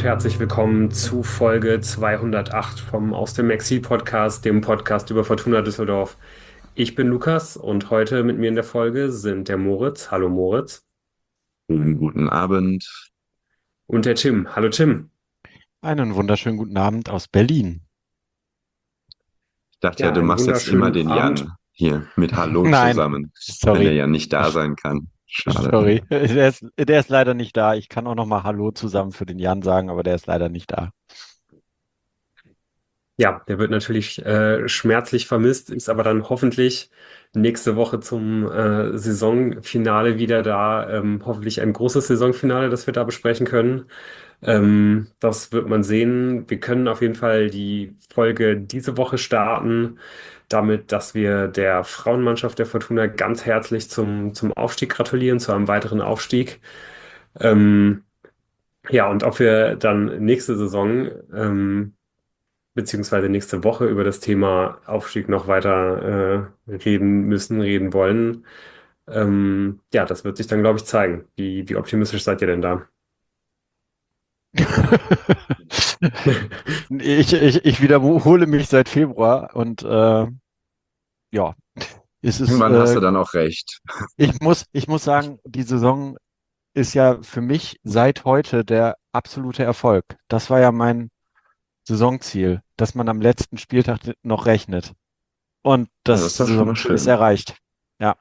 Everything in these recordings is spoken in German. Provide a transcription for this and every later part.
und herzlich willkommen zu Folge 208 vom Aus dem Exil Podcast, dem Podcast über Fortuna Düsseldorf. Ich bin Lukas und heute mit mir in der Folge sind der Moritz. Hallo Moritz. Schönen guten Abend. Und der Tim. Hallo Tim. Einen wunderschönen guten Abend aus Berlin. Ich dachte ja, Ja, du einen machst jetzt immer wunderschönen den Abend. Jan hier mit Hallo Nein, zusammen, wenn der sorry, ja nicht da sein kann. Schade. sorry. Der ist leider nicht da. Ich kann auch noch mal Hallo zusammen für den Jan sagen, aber der ist leider nicht da. Ja, der wird natürlich schmerzlich vermisst, ist aber dann hoffentlich nächste Woche zum Saisonfinale wieder da. Hoffentlich ein großes Saisonfinale, das wir da besprechen können. Das wird man sehen. Wir können auf jeden Fall die Folge diese Woche starten, damit, dass wir der Frauenmannschaft der Fortuna ganz herzlich zum Aufstieg gratulieren, zu einem weiteren Aufstieg. Ähm, ja, und ob wir dann nächste Saison beziehungsweise nächste Woche über das Thema Aufstieg noch weiter reden müssen, reden wollen. Ja, das wird sich dann, glaube ich, zeigen. Wie optimistisch seid ihr denn da? Ich wiederhole mich seit Februar und ja, es ist, Irgendwann hast du dann auch recht. ich muss sagen, die Saison ist ja für mich seit heute der absolute Erfolg. Das war ja mein Saisonziel, dass man am letzten Spieltag noch rechnet. Und Ja, das das ist doch schon mal Saisonziel ist schön. erreicht. Ja.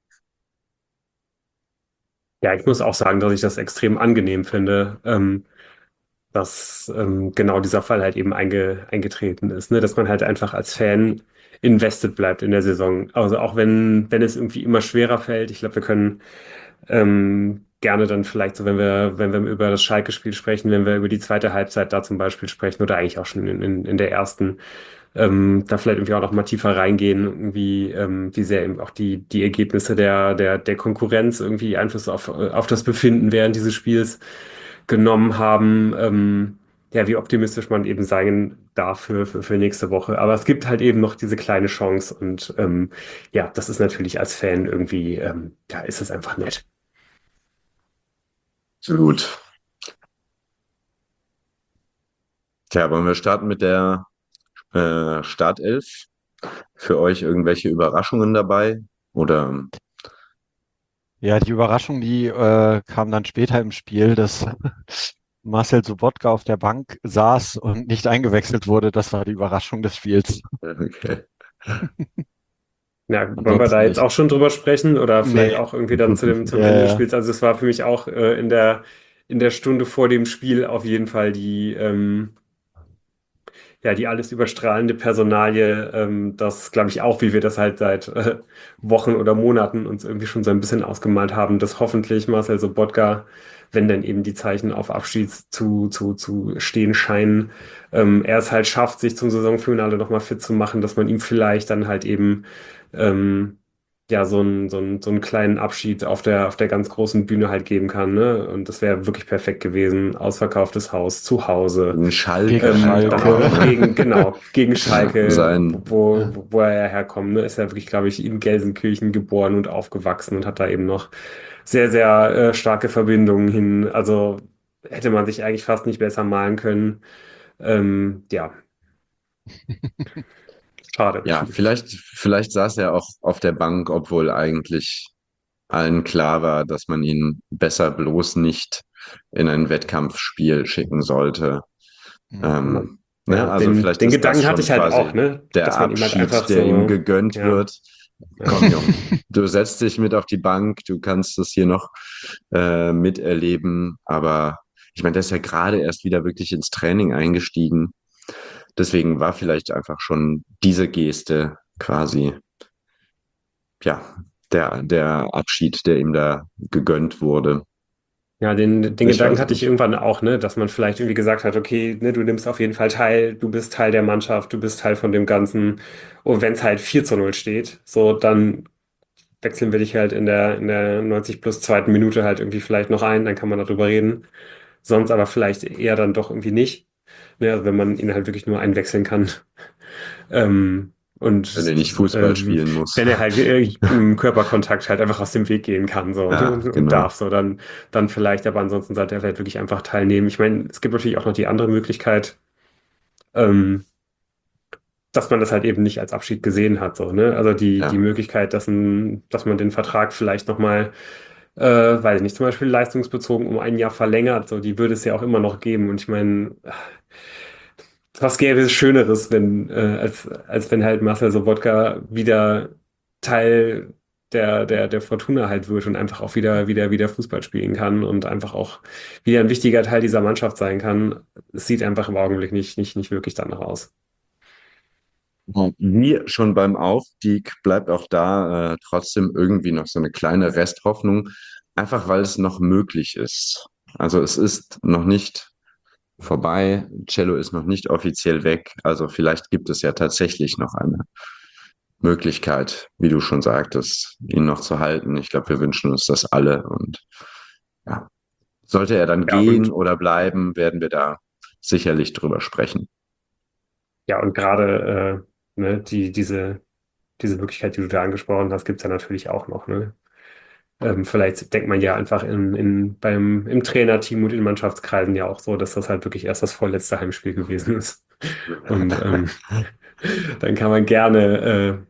Ja, ich muss auch sagen, dass ich das extrem angenehm finde, dass genau dieser Fall halt eben eingetreten ist, ne? Dass man halt einfach als Fan invested bleibt in der Saison. Also auch wenn es irgendwie immer schwerer fällt. Ich glaube, wir können gerne dann vielleicht so, wenn wir über das Schalke-Spiel sprechen, wenn wir über die zweite Halbzeit da zum Beispiel sprechen oder eigentlich auch schon in der ersten, da vielleicht irgendwie auch noch mal tiefer reingehen, irgendwie, wie sehr eben auch die Ergebnisse der Konkurrenz irgendwie Einfluss auf das Befinden während dieses Spiels genommen haben. Ja, wie optimistisch man eben sein darf für nächste Woche. Aber es gibt halt eben noch diese kleine Chance und ja, das ist natürlich als Fan irgendwie, ja, ist es einfach nett. So gut. Tja, wollen wir starten mit der Startelf? Für euch irgendwelche Überraschungen dabei? Oder Ja, die Überraschung, die kam dann später im Spiel, dass Marcel Sobotka auf der Bank saß und nicht eingewechselt wurde. Das war die Überraschung des Spiels. okay. Ja, wollen wir da Ansonsten jetzt nicht. auch schon drüber sprechen oder vielleicht Nee. auch irgendwie dann zum Ja, Ende des ja. Spiels? Also es war für mich auch in der Stunde vor dem Spiel auf jeden Fall die alles überstrahlende Personalie, das glaube ich auch, wie wir das halt seit Wochen oder Monaten uns irgendwie schon so ein bisschen ausgemalt haben, dass hoffentlich Marcel Sobotka, wenn dann eben die Zeichen auf Abschied zu stehen scheinen, er es halt schafft, sich zum Saisonfinale nochmal fit zu machen, dass man ihm vielleicht dann halt eben ähm, ja so einen kleinen Abschied auf der ganz großen Bühne halt geben kann, ne? Und das wäre wirklich perfekt gewesen. Ausverkauftes Haus, zu Hause. Gegen Gegen Schalke halt Dann auch auch Schalke. noch noch, ne? gegen Ja, Schalke, sein, wo er ja herkommt. Ne? Ist ja wirklich, glaube ich, in Gelsenkirchen geboren und aufgewachsen und hat da eben noch sehr, sehr starke Verbindungen hin. Also hätte man sich eigentlich fast nicht besser malen können. Ja, schade. ja, vielleicht saß er auch auf der Bank, obwohl eigentlich allen klar war, dass man ihn besser bloß nicht in ein Wettkampfspiel schicken sollte. Mhm. Ähm, Ja, ne? Also vielleicht den ist das Gedanken hatte schon ich halt auch, quasi ne? der Dass man ihm halt Abschied, einfach der ihm so, gegönnt ja, wird. ja. Komm, Jung, du setzt dich mit auf die Bank, du kannst das hier noch miterleben. Aber ich meine, der ist ja gerade erst wieder wirklich ins Training eingestiegen. Deswegen war vielleicht einfach schon diese Geste quasi, ja, der Abschied, der ihm da gegönnt wurde. Ja, den Ich Gedanken weiß es hatte ich nicht. irgendwann auch, ne, dass man vielleicht irgendwie gesagt hat, okay, ne, du nimmst auf jeden Fall teil, du bist Teil der Mannschaft, du bist Teil von dem Ganzen. Und wenn es halt 4:0 steht, so, dann wechseln wir dich halt in der 90 plus zweiten Minute halt irgendwie vielleicht noch ein, dann kann man darüber reden. Sonst aber vielleicht eher dann doch irgendwie nicht, ne, also wenn man ihn halt wirklich nur einwechseln kann. Ähm, wenn du Und nicht Fußball spielen wenn musst. er halt im Körperkontakt halt einfach aus dem Weg gehen kann so Ja, und genau. darf so, dann vielleicht, aber ansonsten sollte er vielleicht wirklich einfach teilnehmen. Ich meine, es gibt natürlich auch noch die andere Möglichkeit, ähm, dass man das halt eben nicht als Abschied gesehen hat, so, ne? Also die Ja. Möglichkeit, dass man den Vertrag vielleicht nochmal, weiß ich nicht, zum Beispiel leistungsbezogen um ein Jahr verlängert, so, die würde es ja auch immer noch geben. Und ich meine, was gäbe es Schöneres, als wenn halt Marcel Sobotka wieder Teil der Fortuna halt wird und einfach auch wieder Fußball spielen kann und einfach auch wieder ein wichtiger Teil dieser Mannschaft sein kann. Es sieht einfach im Augenblick nicht wirklich danach aus. Wie schon beim Aufstieg bleibt auch da trotzdem irgendwie noch so eine kleine Resthoffnung, einfach weil es noch möglich ist. Also es ist noch nicht vorbei, Cello ist noch nicht offiziell weg, also vielleicht gibt es ja tatsächlich noch eine Möglichkeit, wie du schon sagtest, ihn noch zu halten. Ich glaube, wir wünschen uns das alle und ja, sollte er dann Ja, gehen und oder bleiben, werden wir da sicherlich drüber sprechen. ja, und gerade ne, diese Möglichkeit, die du da angesprochen hast, gibt es ja natürlich auch noch, ne? Vielleicht denkt man ja einfach im Trainerteam und in Mannschaftskreisen ja auch so, dass das halt wirklich erst das vorletzte Heimspiel gewesen ist. Und dann kann man gerne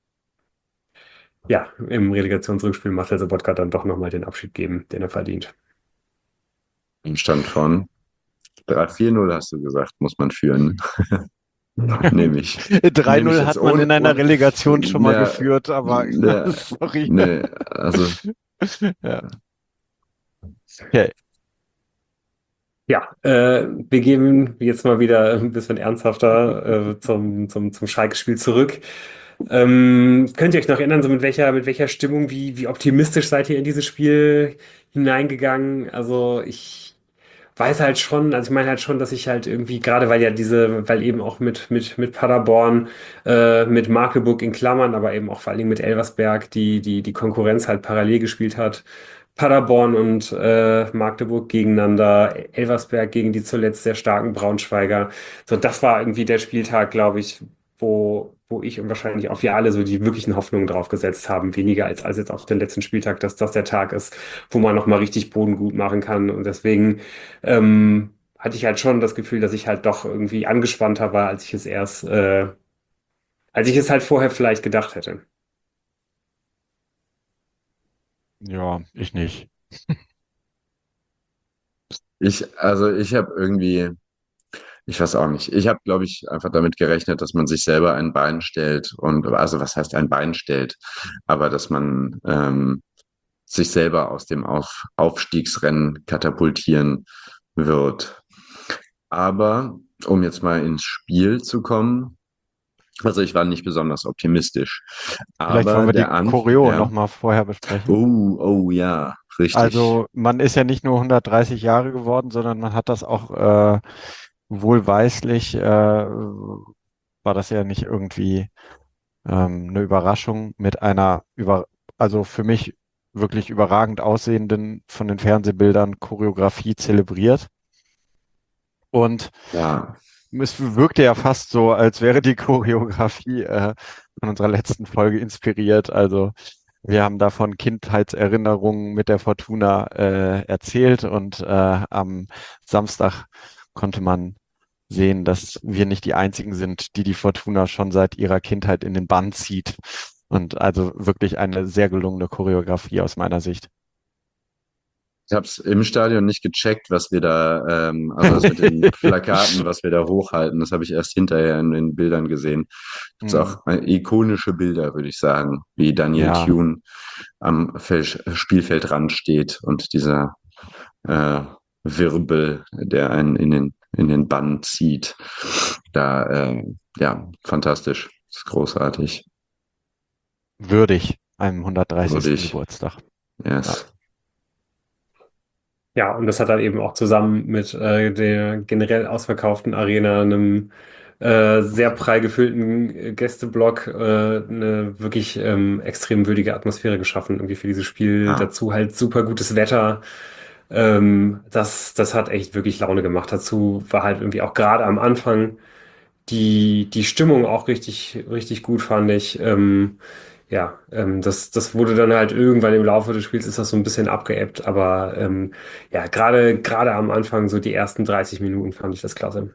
ja, im Relegationsrückspiel Marcel Sobotka dann doch nochmal den Abschied geben, den er verdient. Im Stand von 3-4-0 hast du gesagt, muss man führen. Nehme ich. Nehme ich 3-0 jetzt hat man ohne, in einer ohne, Relegation schon mal ne, geführt, aber ne, sorry. ne, also, Ja, okay. Ja, wir gehen jetzt mal wieder ein bisschen ernsthafter zum Schalke-Spiel zurück. Könnt ihr euch noch erinnern, so mit welcher Stimmung, wie optimistisch seid ihr in dieses Spiel hineingegangen? Also ich weiß halt schon, also ich meine halt schon, dass ich halt irgendwie, gerade weil eben auch mit Paderborn, mit Magdeburg in Klammern, aber eben auch vor allen Dingen mit Elversberg, die Konkurrenz halt parallel gespielt hat. Paderborn und Magdeburg gegeneinander, Elversberg gegen die zuletzt sehr starken Braunschweiger. So, das war irgendwie der Spieltag, glaube ich, wo ich und wahrscheinlich auch wir alle so die wirklichen Hoffnungen drauf gesetzt haben, weniger als jetzt auf den letzten Spieltag, dass das der Tag ist, wo man nochmal richtig Boden gut machen kann. Und deswegen hatte ich halt schon das Gefühl, dass ich halt doch irgendwie angespannter war, als ich es halt vorher vielleicht gedacht hätte. Ja, ich nicht. ich habe irgendwie, ich weiß auch nicht, ich habe, glaube ich, einfach damit gerechnet, dass man sich selber ein Bein stellt und, also was heißt ein Bein stellt, aber dass man sich selber aus dem Aufstiegsrennen katapultieren wird. Aber um jetzt mal ins Spiel zu kommen, also ich war nicht besonders optimistisch, Vielleicht wollen aber wir die der Anfang, Choreo ja, nochmal vorher besprechen. oh ja, richtig. Also man ist ja nicht nur 130 Jahre geworden, sondern man hat das auch wohlweislich, war das ja nicht irgendwie eine Überraschung mit einer also für mich wirklich überragend aussehenden von den Fernsehbildern Choreografie zelebriert. Und Ja, es wirkte ja fast so, als wäre die Choreografie von unserer letzten Folge inspiriert. Also wir haben davon Kindheitserinnerungen mit der Fortuna erzählt und am Samstag konnte man sehen, dass wir nicht die einzigen sind, die die Fortuna schon seit ihrer Kindheit in den Bann zieht. Und also wirklich eine sehr gelungene Choreografie aus meiner Sicht. ich habe es im Stadion nicht gecheckt, was wir da, also das mit den Plakaten, was wir da hochhalten, das habe ich erst hinterher in den Bildern gesehen. Gibt es Hm, auch ikonische Bilder, würde ich sagen, wie Daniel ja, Thune am Spielfeldrand steht und dieser äh, Wirbel, der einen in den Bann zieht. Da, ja, fantastisch, das ist großartig, würdig einem 130. würdig, Geburtstag. Ja. yes. Ja, und das hat dann eben auch zusammen mit der generell ausverkauften Arena, einem sehr prall gefüllten Gästeblock, eine wirklich extrem würdige Atmosphäre geschaffen, irgendwie für dieses Spiel. Ja. Dazu halt super gutes Wetter. Das hat echt wirklich Laune gemacht. Dazu war halt irgendwie auch gerade am Anfang die Stimmung auch richtig gut, fand ich. Das wurde dann halt irgendwann im Laufe des Spiels ist das so ein bisschen abgeebbt, aber ja, gerade am Anfang, so die ersten 30 Minuten fand ich das klasse.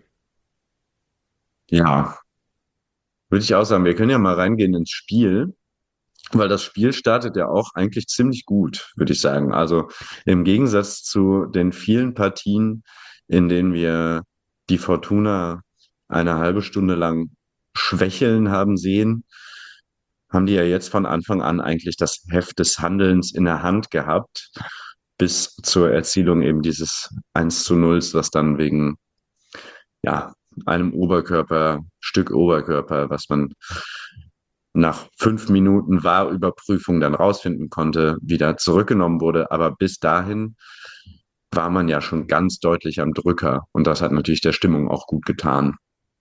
Ja, würde ich auch sagen. Wir können ja mal reingehen ins Spiel, weil das Spiel startet ja auch eigentlich ziemlich gut, würde ich sagen. Also im Gegensatz zu den vielen Partien, in denen wir die Fortuna eine halbe Stunde lang schwächeln haben sehen, haben die ja jetzt von Anfang an eigentlich das Heft des Handelns in der Hand gehabt, bis zur Erzielung eben dieses 1:0, was dann wegen, ja, einem Stück Oberkörper, was man nach 5 Minuten Wahrüberprüfung dann rausfinden konnte, wieder zurückgenommen wurde. Aber bis dahin war man ja schon ganz deutlich am Drücker. Und das hat natürlich der Stimmung auch gut getan.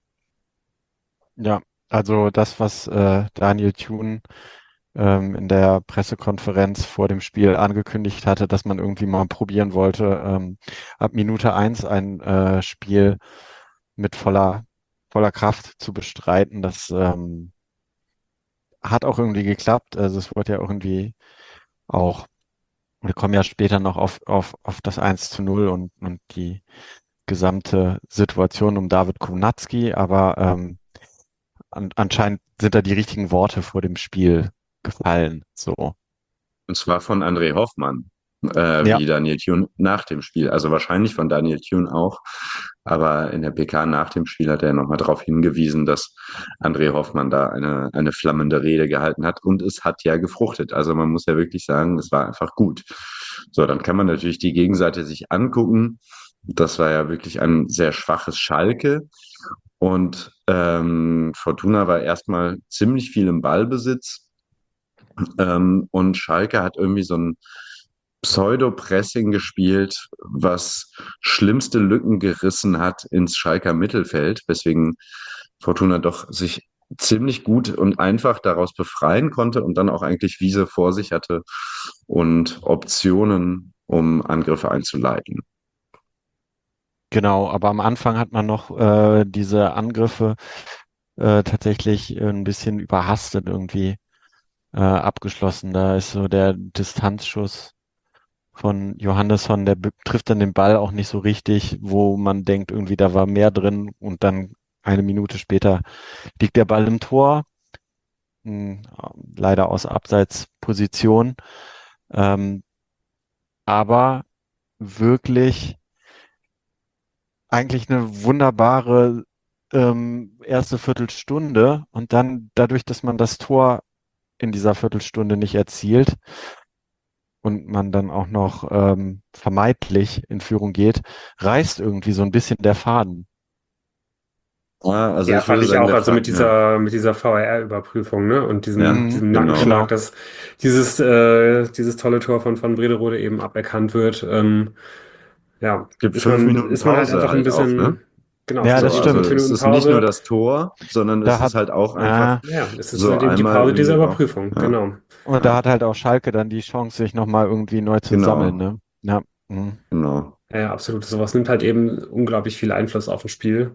Ja, also das, was Daniel Thune in der Pressekonferenz vor dem Spiel angekündigt hatte, dass man irgendwie mal probieren wollte, ab Minute 1 ein Spiel mit voller Kraft zu bestreiten. Das hat auch irgendwie geklappt. Also es wurde ja irgendwie auch, wir kommen ja später noch auf das 1:0 und die gesamte Situation um David Kownacki, aber anscheinend sind da die richtigen Worte vor dem Spiel gefallen. So. Und zwar von André Hoffmann, Ja, wie Daniel Thune nach dem Spiel. Also wahrscheinlich von Daniel Thune auch. Aber in der PK nach dem Spiel hat er nochmal darauf hingewiesen, dass André Hoffmann da eine flammende Rede gehalten hat. Und es hat ja gefruchtet. Also man muss ja wirklich sagen, es war einfach gut. So, dann kann man natürlich die Gegenseite sich angucken. Das war ja wirklich ein sehr schwaches Schalke. Und Fortuna war erstmal ziemlich viel im Ballbesitz. Und Schalke hat irgendwie so ein Pseudo-Pressing gespielt, was schlimmste Lücken gerissen hat ins Schalker Mittelfeld, weswegen Fortuna doch sich ziemlich gut und einfach daraus befreien konnte und dann auch eigentlich Wiese vor sich hatte und Optionen, um Angriffe einzuleiten. genau. Aber am Anfang hat man noch diese Angriffe tatsächlich ein bisschen überhastet irgendwie abgeschlossen. Da ist so der Distanzschuss von Johannesson, der trifft dann den Ball auch nicht so richtig, wo man denkt, irgendwie da war mehr drin und dann eine Minute später liegt der Ball im Tor, mh, leider aus Abseitsposition, ähm, aber wirklich eigentlich eine wunderbare erste Viertelstunde und dann dadurch, dass man das Tor in dieser Viertelstunde nicht erzielt und man dann auch noch vermeintlich in Führung geht, reißt irgendwie so ein bisschen der Faden. Ja, also Ja, ich fand würde ich sagen, auch, also mit dieser VAR-Überprüfung, ne, und ja, Mhm, diesem genau. Nackenschlag, genau. dass dieses tolle Tor von Van Brederode eben aberkannt wird. Ja, Es gibt 5 Minuten ist man halt Pause einfach ein halt auch, ne? bisschen, genau, es Ja, sind das So, also eben 5 stimmt. es Minuten ist nicht nur Pause. das Tor, sondern Da es ist hat, halt auch einfach äh, Ja, es ist so halt eben die einmal Pause dieser irgendwie auch, Überprüfung, ja, genau. und da ja, hat halt auch Schalke dann die Chance, sich nochmal irgendwie neu zu sammeln, genau, ne? Ja. Mhm. genau. Ja, ja, absolut. Sowas nimmt halt eben unglaublich viel Einfluss auf ein Spiel.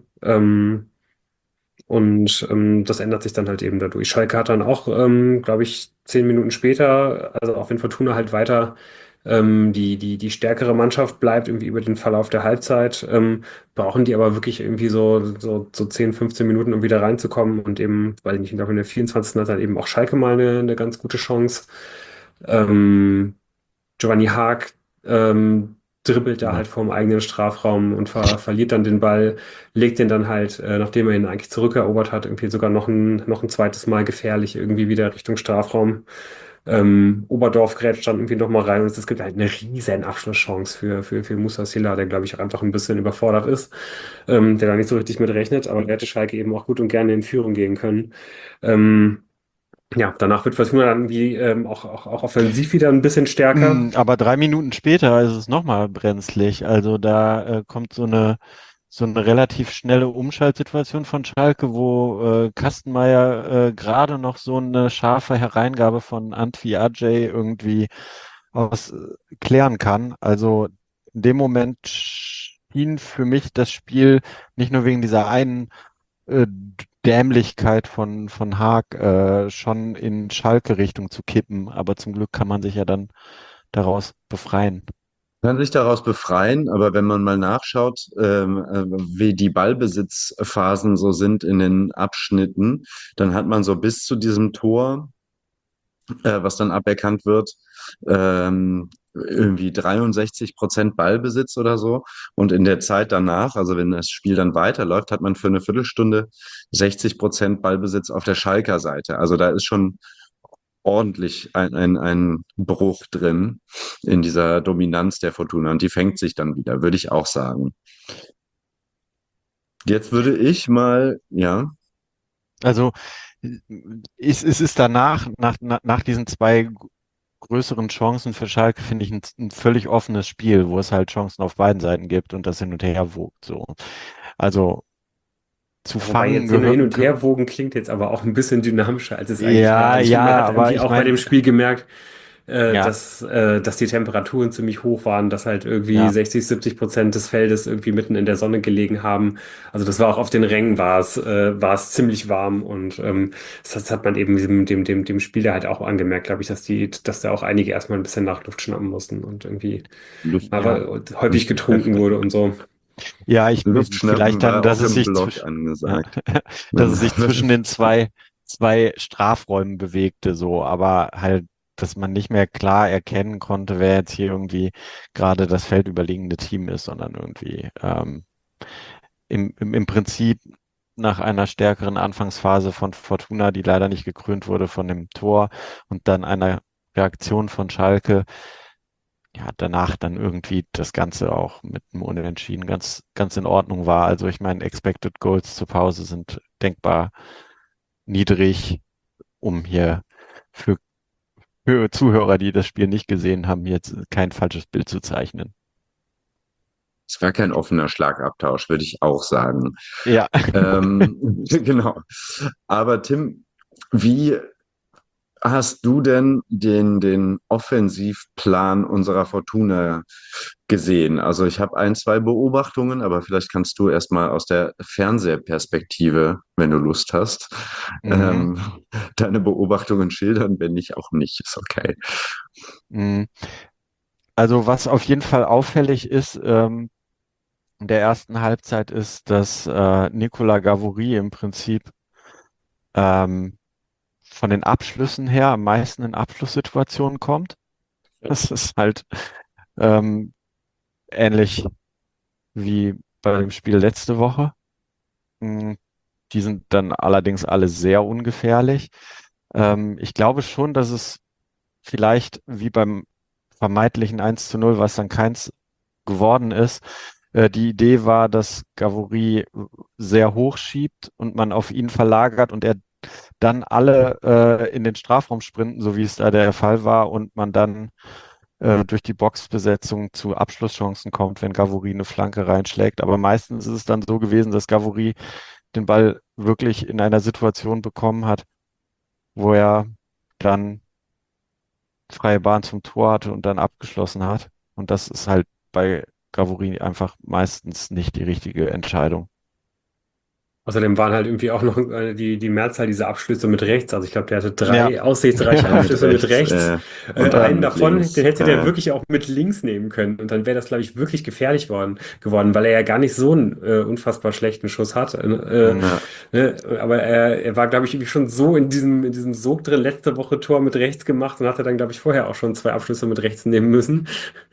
Das ändert sich dann halt eben dadurch. Schalke hat dann auch, glaube ich, 10 Minuten später, also auch wenn Fortuna halt weiter die stärkere Mannschaft bleibt, irgendwie über den Verlauf der Halbzeit, brauchen die aber wirklich irgendwie so 10, 15 Minuten, um wieder reinzukommen. Und eben, weil ich nicht, ich glaube, in der 24. hat dann eben auch Schalke mal eine ganz gute Chance. Ähm, Giovanni Haag dribbelt da halt Ja. vorm eigenen Strafraum und verliert dann den Ball, legt den dann halt, nachdem er ihn eigentlich zurückerobert hat, irgendwie sogar noch ein zweites Mal gefährlich irgendwie wieder Richtung Strafraum. Oberdorf grätscht dann irgendwie nochmal rein und es gibt halt eine riesen Abschlusschance für Musa Silla, der glaube ich auch einfach ein bisschen überfordert ist, der da nicht so richtig mit rechnet, aber der hätte Schalke eben auch gut und gerne in Führung gehen können. Ähm, ja, danach wird Fortuna dann irgendwie auch offensiv wieder ein bisschen stärker. Aber 3 Minuten später ist es nochmal brenzlig. Also da kommt so eine relativ schnelle Umschaltsituation von Schalke, wo Kastenmeier gerade noch so eine scharfe Hereingabe von Antwi Ajay irgendwie aus klären kann. Also in dem Moment schien für mich das Spiel nicht nur wegen dieser einen Dämlichkeit von Haag schon in Schalke-Richtung zu kippen. Aber zum Glück kann man sich ja dann daraus befreien. Kann sich daraus befreien, aber wenn man mal nachschaut, wie die Ballbesitzphasen so sind in den Abschnitten, dann hat man so bis zu diesem Tor, was dann aberkannt wird, irgendwie 63% Ballbesitz oder so. Und in der Zeit danach, also wenn das Spiel dann weiterläuft, hat man für eine Viertelstunde 60% Ballbesitz auf der Schalker Seite. Also da ist schon ordentlich ein Bruch drin in dieser Dominanz der Fortuna. Und die fängt sich dann wieder, würde ich auch sagen. Jetzt würde ich mal, ja, Also es ist danach, nach diesen zwei größeren Chancen für Schalke, finde ich ein völlig offenes Spiel, wo es halt Chancen auf beiden Seiten gibt und das hin und her wogt. So. Also zu Wobei fangen jetzt so eine gehört. Hin- und Herwogen klingt jetzt aber auch ein bisschen dynamischer, als es eigentlich war. Ja, Also ich finde, man ja, hat aber irgendwie ich auch bei dem meine, Spiel gemerkt, ja, dass die Temperaturen ziemlich hoch waren, dass halt irgendwie ja. 60-70% des Feldes irgendwie mitten in der Sonne gelegen haben. Also das war auch auf den Rängen war es ziemlich warm und das hat man eben dem Spieler halt auch angemerkt, glaube ich, dass da auch einige erstmal ein bisschen nach Luft schnappen mussten und irgendwie Ja, aber häufig getrunken wurde und so. Ja, Luftschnappen vielleicht dann, war dass auch es im sich Blog ja, angesagt. dass es sich zwischen den zwei Strafräumen bewegte, so, aber halt, dass man nicht mehr klar erkennen konnte, wer jetzt hier irgendwie gerade das feldüberliegende Team ist, sondern irgendwie im Prinzip nach einer stärkeren Anfangsphase von Fortuna, die leider nicht gekrönt wurde von dem Tor und dann einer Reaktion von Schalke, ja, danach dann irgendwie das Ganze auch mit einem Unentschieden ganz in Ordnung war. Also ich meine, Expected Goals zur Pause sind denkbar niedrig, um hier für, für Zuhörer, die das Spiel nicht gesehen haben, jetzt kein falsches Bild zu zeichnen. Es war kein offener Schlagabtausch, würde ich auch sagen. Ja, Genau. Aber Tim, wie hast du denn den Offensivplan unserer Fortuna gesehen? Also ich habe ein, zwei Beobachtungen, aber vielleicht kannst du erstmal aus der Fernsehperspektive, wenn du Lust hast, mhm. ähm, deine Beobachtungen schildern. Wenn nicht, auch nicht. Ist okay. Mhm. Also was auf jeden Fall auffällig ist, in der ersten Halbzeit ist, dass Nicolas Gavouri im Prinzip ähm, von den Abschlüssen her am meisten in Abschlusssituationen kommt. Das ist halt ähm, ähnlich wie bei dem Spiel letzte Woche. Mm, Die sind dann allerdings alle sehr ungefährlich. Ich glaube schon, dass es vielleicht wie beim vermeintlichen 1:0, was dann keins geworden ist, die Idee war, dass Gavouri sehr hoch schiebt und man auf ihn verlagert und er dann alle in den Strafraum sprinten, so wie es da der Fall war, und man dann durch die Boxbesetzung zu Abschlusschancen kommt, wenn Gavouri eine Flanke reinschlägt. Aber meistens ist es dann so gewesen, dass Gavouri den Ball wirklich in einer Situation bekommen hat, wo er dann freie Bahn zum Tor hatte und dann abgeschlossen hat. Und das ist halt bei Gavouri einfach meistens nicht die richtige Entscheidung. Außerdem waren halt irgendwie auch noch die Mehrzahl dieser Abschlüsse mit rechts. Also ich glaube, der hatte Ja, drei aussichtsreiche Einen mit Abschlüsse mit rechts rechts. und einen Einen mit davon, den links. hätte der wirklich auch mit links nehmen können. Und dann wäre das, glaube ich, wirklich gefährlich geworden, weil er ja gar nicht so einen unfassbar schlechten Schuss hat. Ja. Ne? Aber er war, glaube ich, irgendwie schon so in diesem Sog drin, letzte Woche Tor mit rechts gemacht und hatte dann, glaube ich, vorher auch schon zwei Abschlüsse mit rechts nehmen müssen,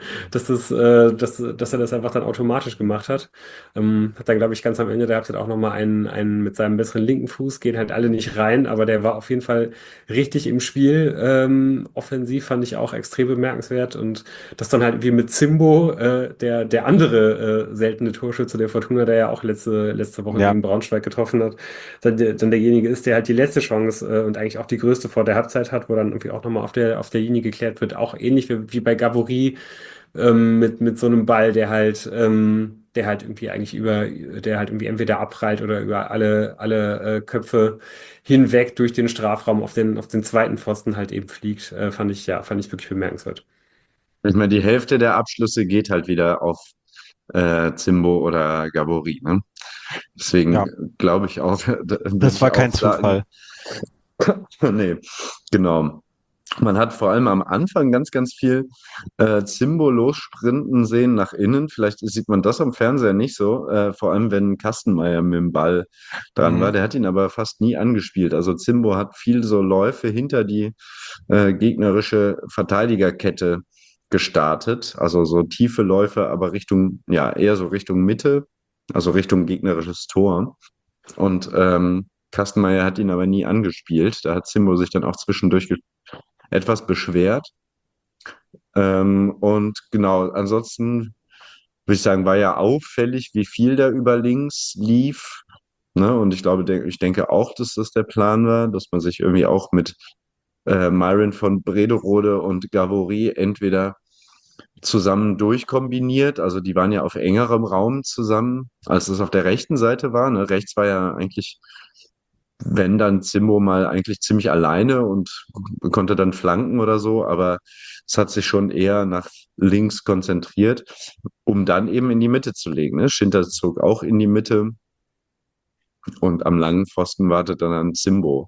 dass er das einfach dann automatisch gemacht hat. Hat dann, glaube ich, ganz am Ende der Halbzeit auch nochmal einen mit seinem besseren linken Fuß, gehen halt alle nicht rein, aber der war auf jeden Fall richtig im Spiel. Offensiv fand ich auch extrem bemerkenswert und das dann halt wie mit Zimbo, der andere seltene Torschütze der Fortuna, der ja auch letzte Woche ja, gegen Braunschweig getroffen hat, dann derjenige ist, der halt die letzte Chance und eigentlich auch die größte vor der Halbzeit hat, wo dann irgendwie auch nochmal auf der Linie geklärt wird, auch ähnlich wie bei Gavouri mit so einem Ball, der halt irgendwie der halt irgendwie entweder abprallt oder über alle Köpfe hinweg durch den Strafraum auf den zweiten Pfosten halt eben fliegt, fand ich wirklich bemerkenswert. Ich meine, die Hälfte der Abschlüsse geht halt wieder auf Zimbo oder Gabori, ne? Deswegen Ja, glaube ich auch, würde das war ich auch kein sagen, Zufall. nee, genau. Man hat vor allem am Anfang ganz, ganz viel Zimbo lossprinten sehen nach innen. Vielleicht sieht man das am Fernseher nicht so, vor allem wenn Kastenmeier mit dem Ball dran war. Mhm. Der hat ihn aber fast nie angespielt. Also Zimbo hat viel so Läufe hinter die gegnerische Verteidigerkette gestartet. Also so tiefe Läufe, aber Richtung, ja, eher so Richtung Mitte, also Richtung gegnerisches Tor. Und Kastenmeier hat ihn aber nie angespielt. Da hat Zimbo sich dann auch zwischendurch etwas beschwert. Und genau, ansonsten würde ich sagen, war ja auffällig, wie viel da über links lief. Ne? Und ich glaube, ich denke auch, dass das der Plan war, dass man sich irgendwie auch mit Myron von Brederode und Gavori entweder zusammen durchkombiniert. Also die waren ja auf engerem Raum zusammen, als es auf der rechten Seite war. Ne? Rechts war ja eigentlich, wenn dann Zimbo mal eigentlich ziemlich alleine und konnte dann flanken oder so, aber es hat sich schon eher nach links konzentriert, um dann eben in die Mitte zu legen. Ne? Schinter zog auch in die Mitte und am langen Pfosten wartet dann an Zimbo.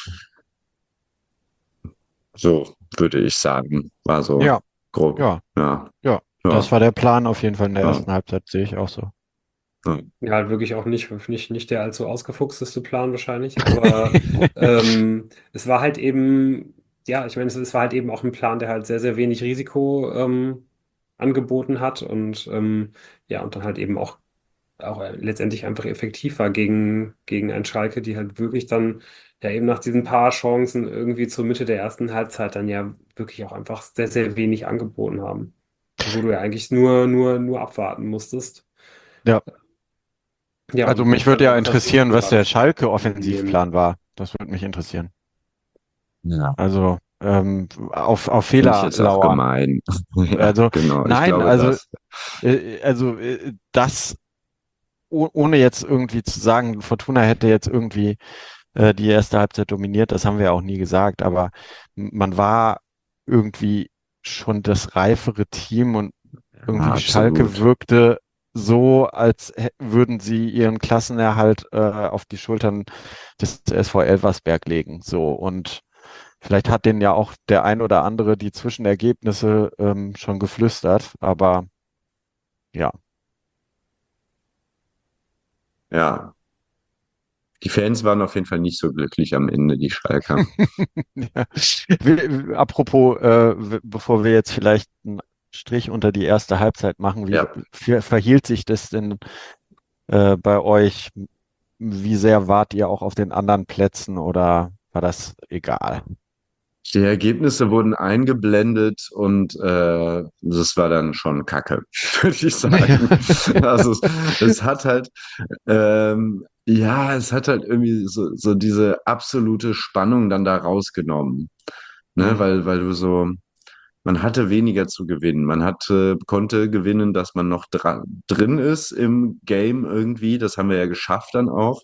So würde ich sagen. War so Ja, grob. ja, Ja, ja. Das ja, war der Plan auf jeden Fall in der ja, ersten Halbzeit, sehe ich auch so. ja. Ja, halt wirklich auch nicht der allzu ausgefuchsteste Plan wahrscheinlich, aber es war halt eben, ja, ich meine, es war halt eben auch ein Plan, der halt sehr, sehr wenig Risiko angeboten hat und ja, und dann halt eben auch letztendlich einfach effektiv war gegen ein Schalke, die halt wirklich dann ja eben nach diesen paar Chancen irgendwie zur Mitte der ersten Halbzeit dann ja wirklich auch einfach sehr, sehr wenig angeboten haben. Wo du ja eigentlich nur abwarten musstest. Ja, Ja, also und mich wirklich würde halt ja auch das interessieren, Risiko was der hattest nehmen. Schalke-Offensivplan war. Das würde mich interessieren. Ja. Also auf Finde ich Fehler jetzt auch lauern. gemein. Ja, Also genau. Ich nein, glaube, also das. das ohne jetzt irgendwie zu sagen, Fortuna hätte jetzt irgendwie die erste Halbzeit dominiert, das haben wir auch nie gesagt, aber man war irgendwie schon das reifere Team und Ja, irgendwie Schalke absolut. wirkte so, als würden sie ihren Klassenerhalt auf die Schultern des SV Elversberg legen. So und vielleicht hat denen ja auch der ein oder andere die Zwischenergebnisse schon geflüstert, aber ja. Ja. Die Fans waren auf jeden Fall nicht so glücklich am Ende, die Schalker. Ja. Apropos, bevor wir jetzt vielleicht einen Strich unter die erste Halbzeit machen, wie Ja. verhielt sich das denn bei euch? Wie sehr wart ihr auch auf den anderen Plätzen oder war das egal? Die Ergebnisse wurden eingeblendet und das war dann schon Kacke, würde ich sagen. Also es hat halt, ja, es hat halt irgendwie so diese absolute Spannung dann da rausgenommen. Ne? Hm, Weil du so, man hatte weniger zu gewinnen. Konnte gewinnen, dass man noch drin ist im Game irgendwie. Das haben wir ja geschafft dann auch.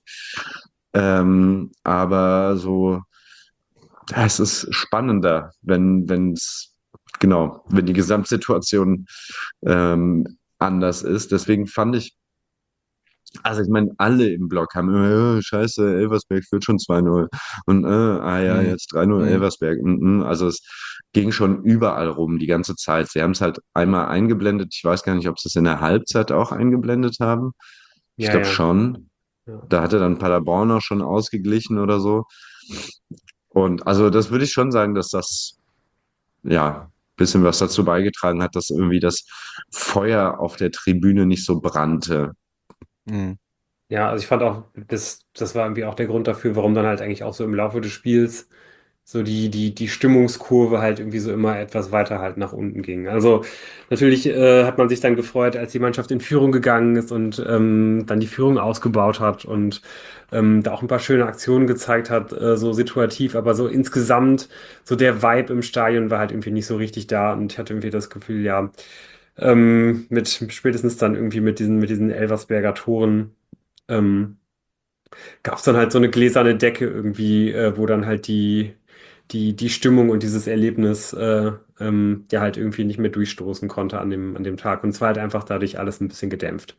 Aber so. Ja, es ist spannender, wenn die Gesamtsituation anders ist. Deswegen fand ich, also ich meine, alle im Block haben immer, scheiße, Elversberg führt schon 2-0 und ja, hm, jetzt 3-0 hm. Elversberg. Also es ging schon überall rum die ganze Zeit. Sie haben es halt einmal eingeblendet. Ich weiß gar nicht, ob sie es in der Halbzeit auch eingeblendet haben. Ich Ja, glaube ja. schon. Ja. Da hatte dann Paderborn auch schon ausgeglichen oder so. Und also das würde ich schon sagen, dass das ja, bisschen was dazu beigetragen hat, dass irgendwie das Feuer auf der Tribüne nicht so brannte. Hm. Ja, also ich fand auch, das war irgendwie auch der Grund dafür, warum dann halt eigentlich auch so im Laufe des Spiels so die Stimmungskurve halt irgendwie so immer etwas weiter halt nach unten ging. Also natürlich hat man sich dann gefreut, als die Mannschaft in Führung gegangen ist und dann die Führung ausgebaut hat und da auch ein paar schöne Aktionen gezeigt hat, so situativ, aber so insgesamt, so der Vibe im Stadion war halt irgendwie nicht so richtig da und ich hatte irgendwie das Gefühl, ja, mit spätestens dann irgendwie mit diesen Elversberger Toren gab es dann halt so eine gläserne Decke irgendwie, wo dann halt die Stimmung und dieses Erlebnis ja halt irgendwie nicht mehr durchstoßen konnte an dem Tag. Und es war halt einfach dadurch alles ein bisschen gedämpft.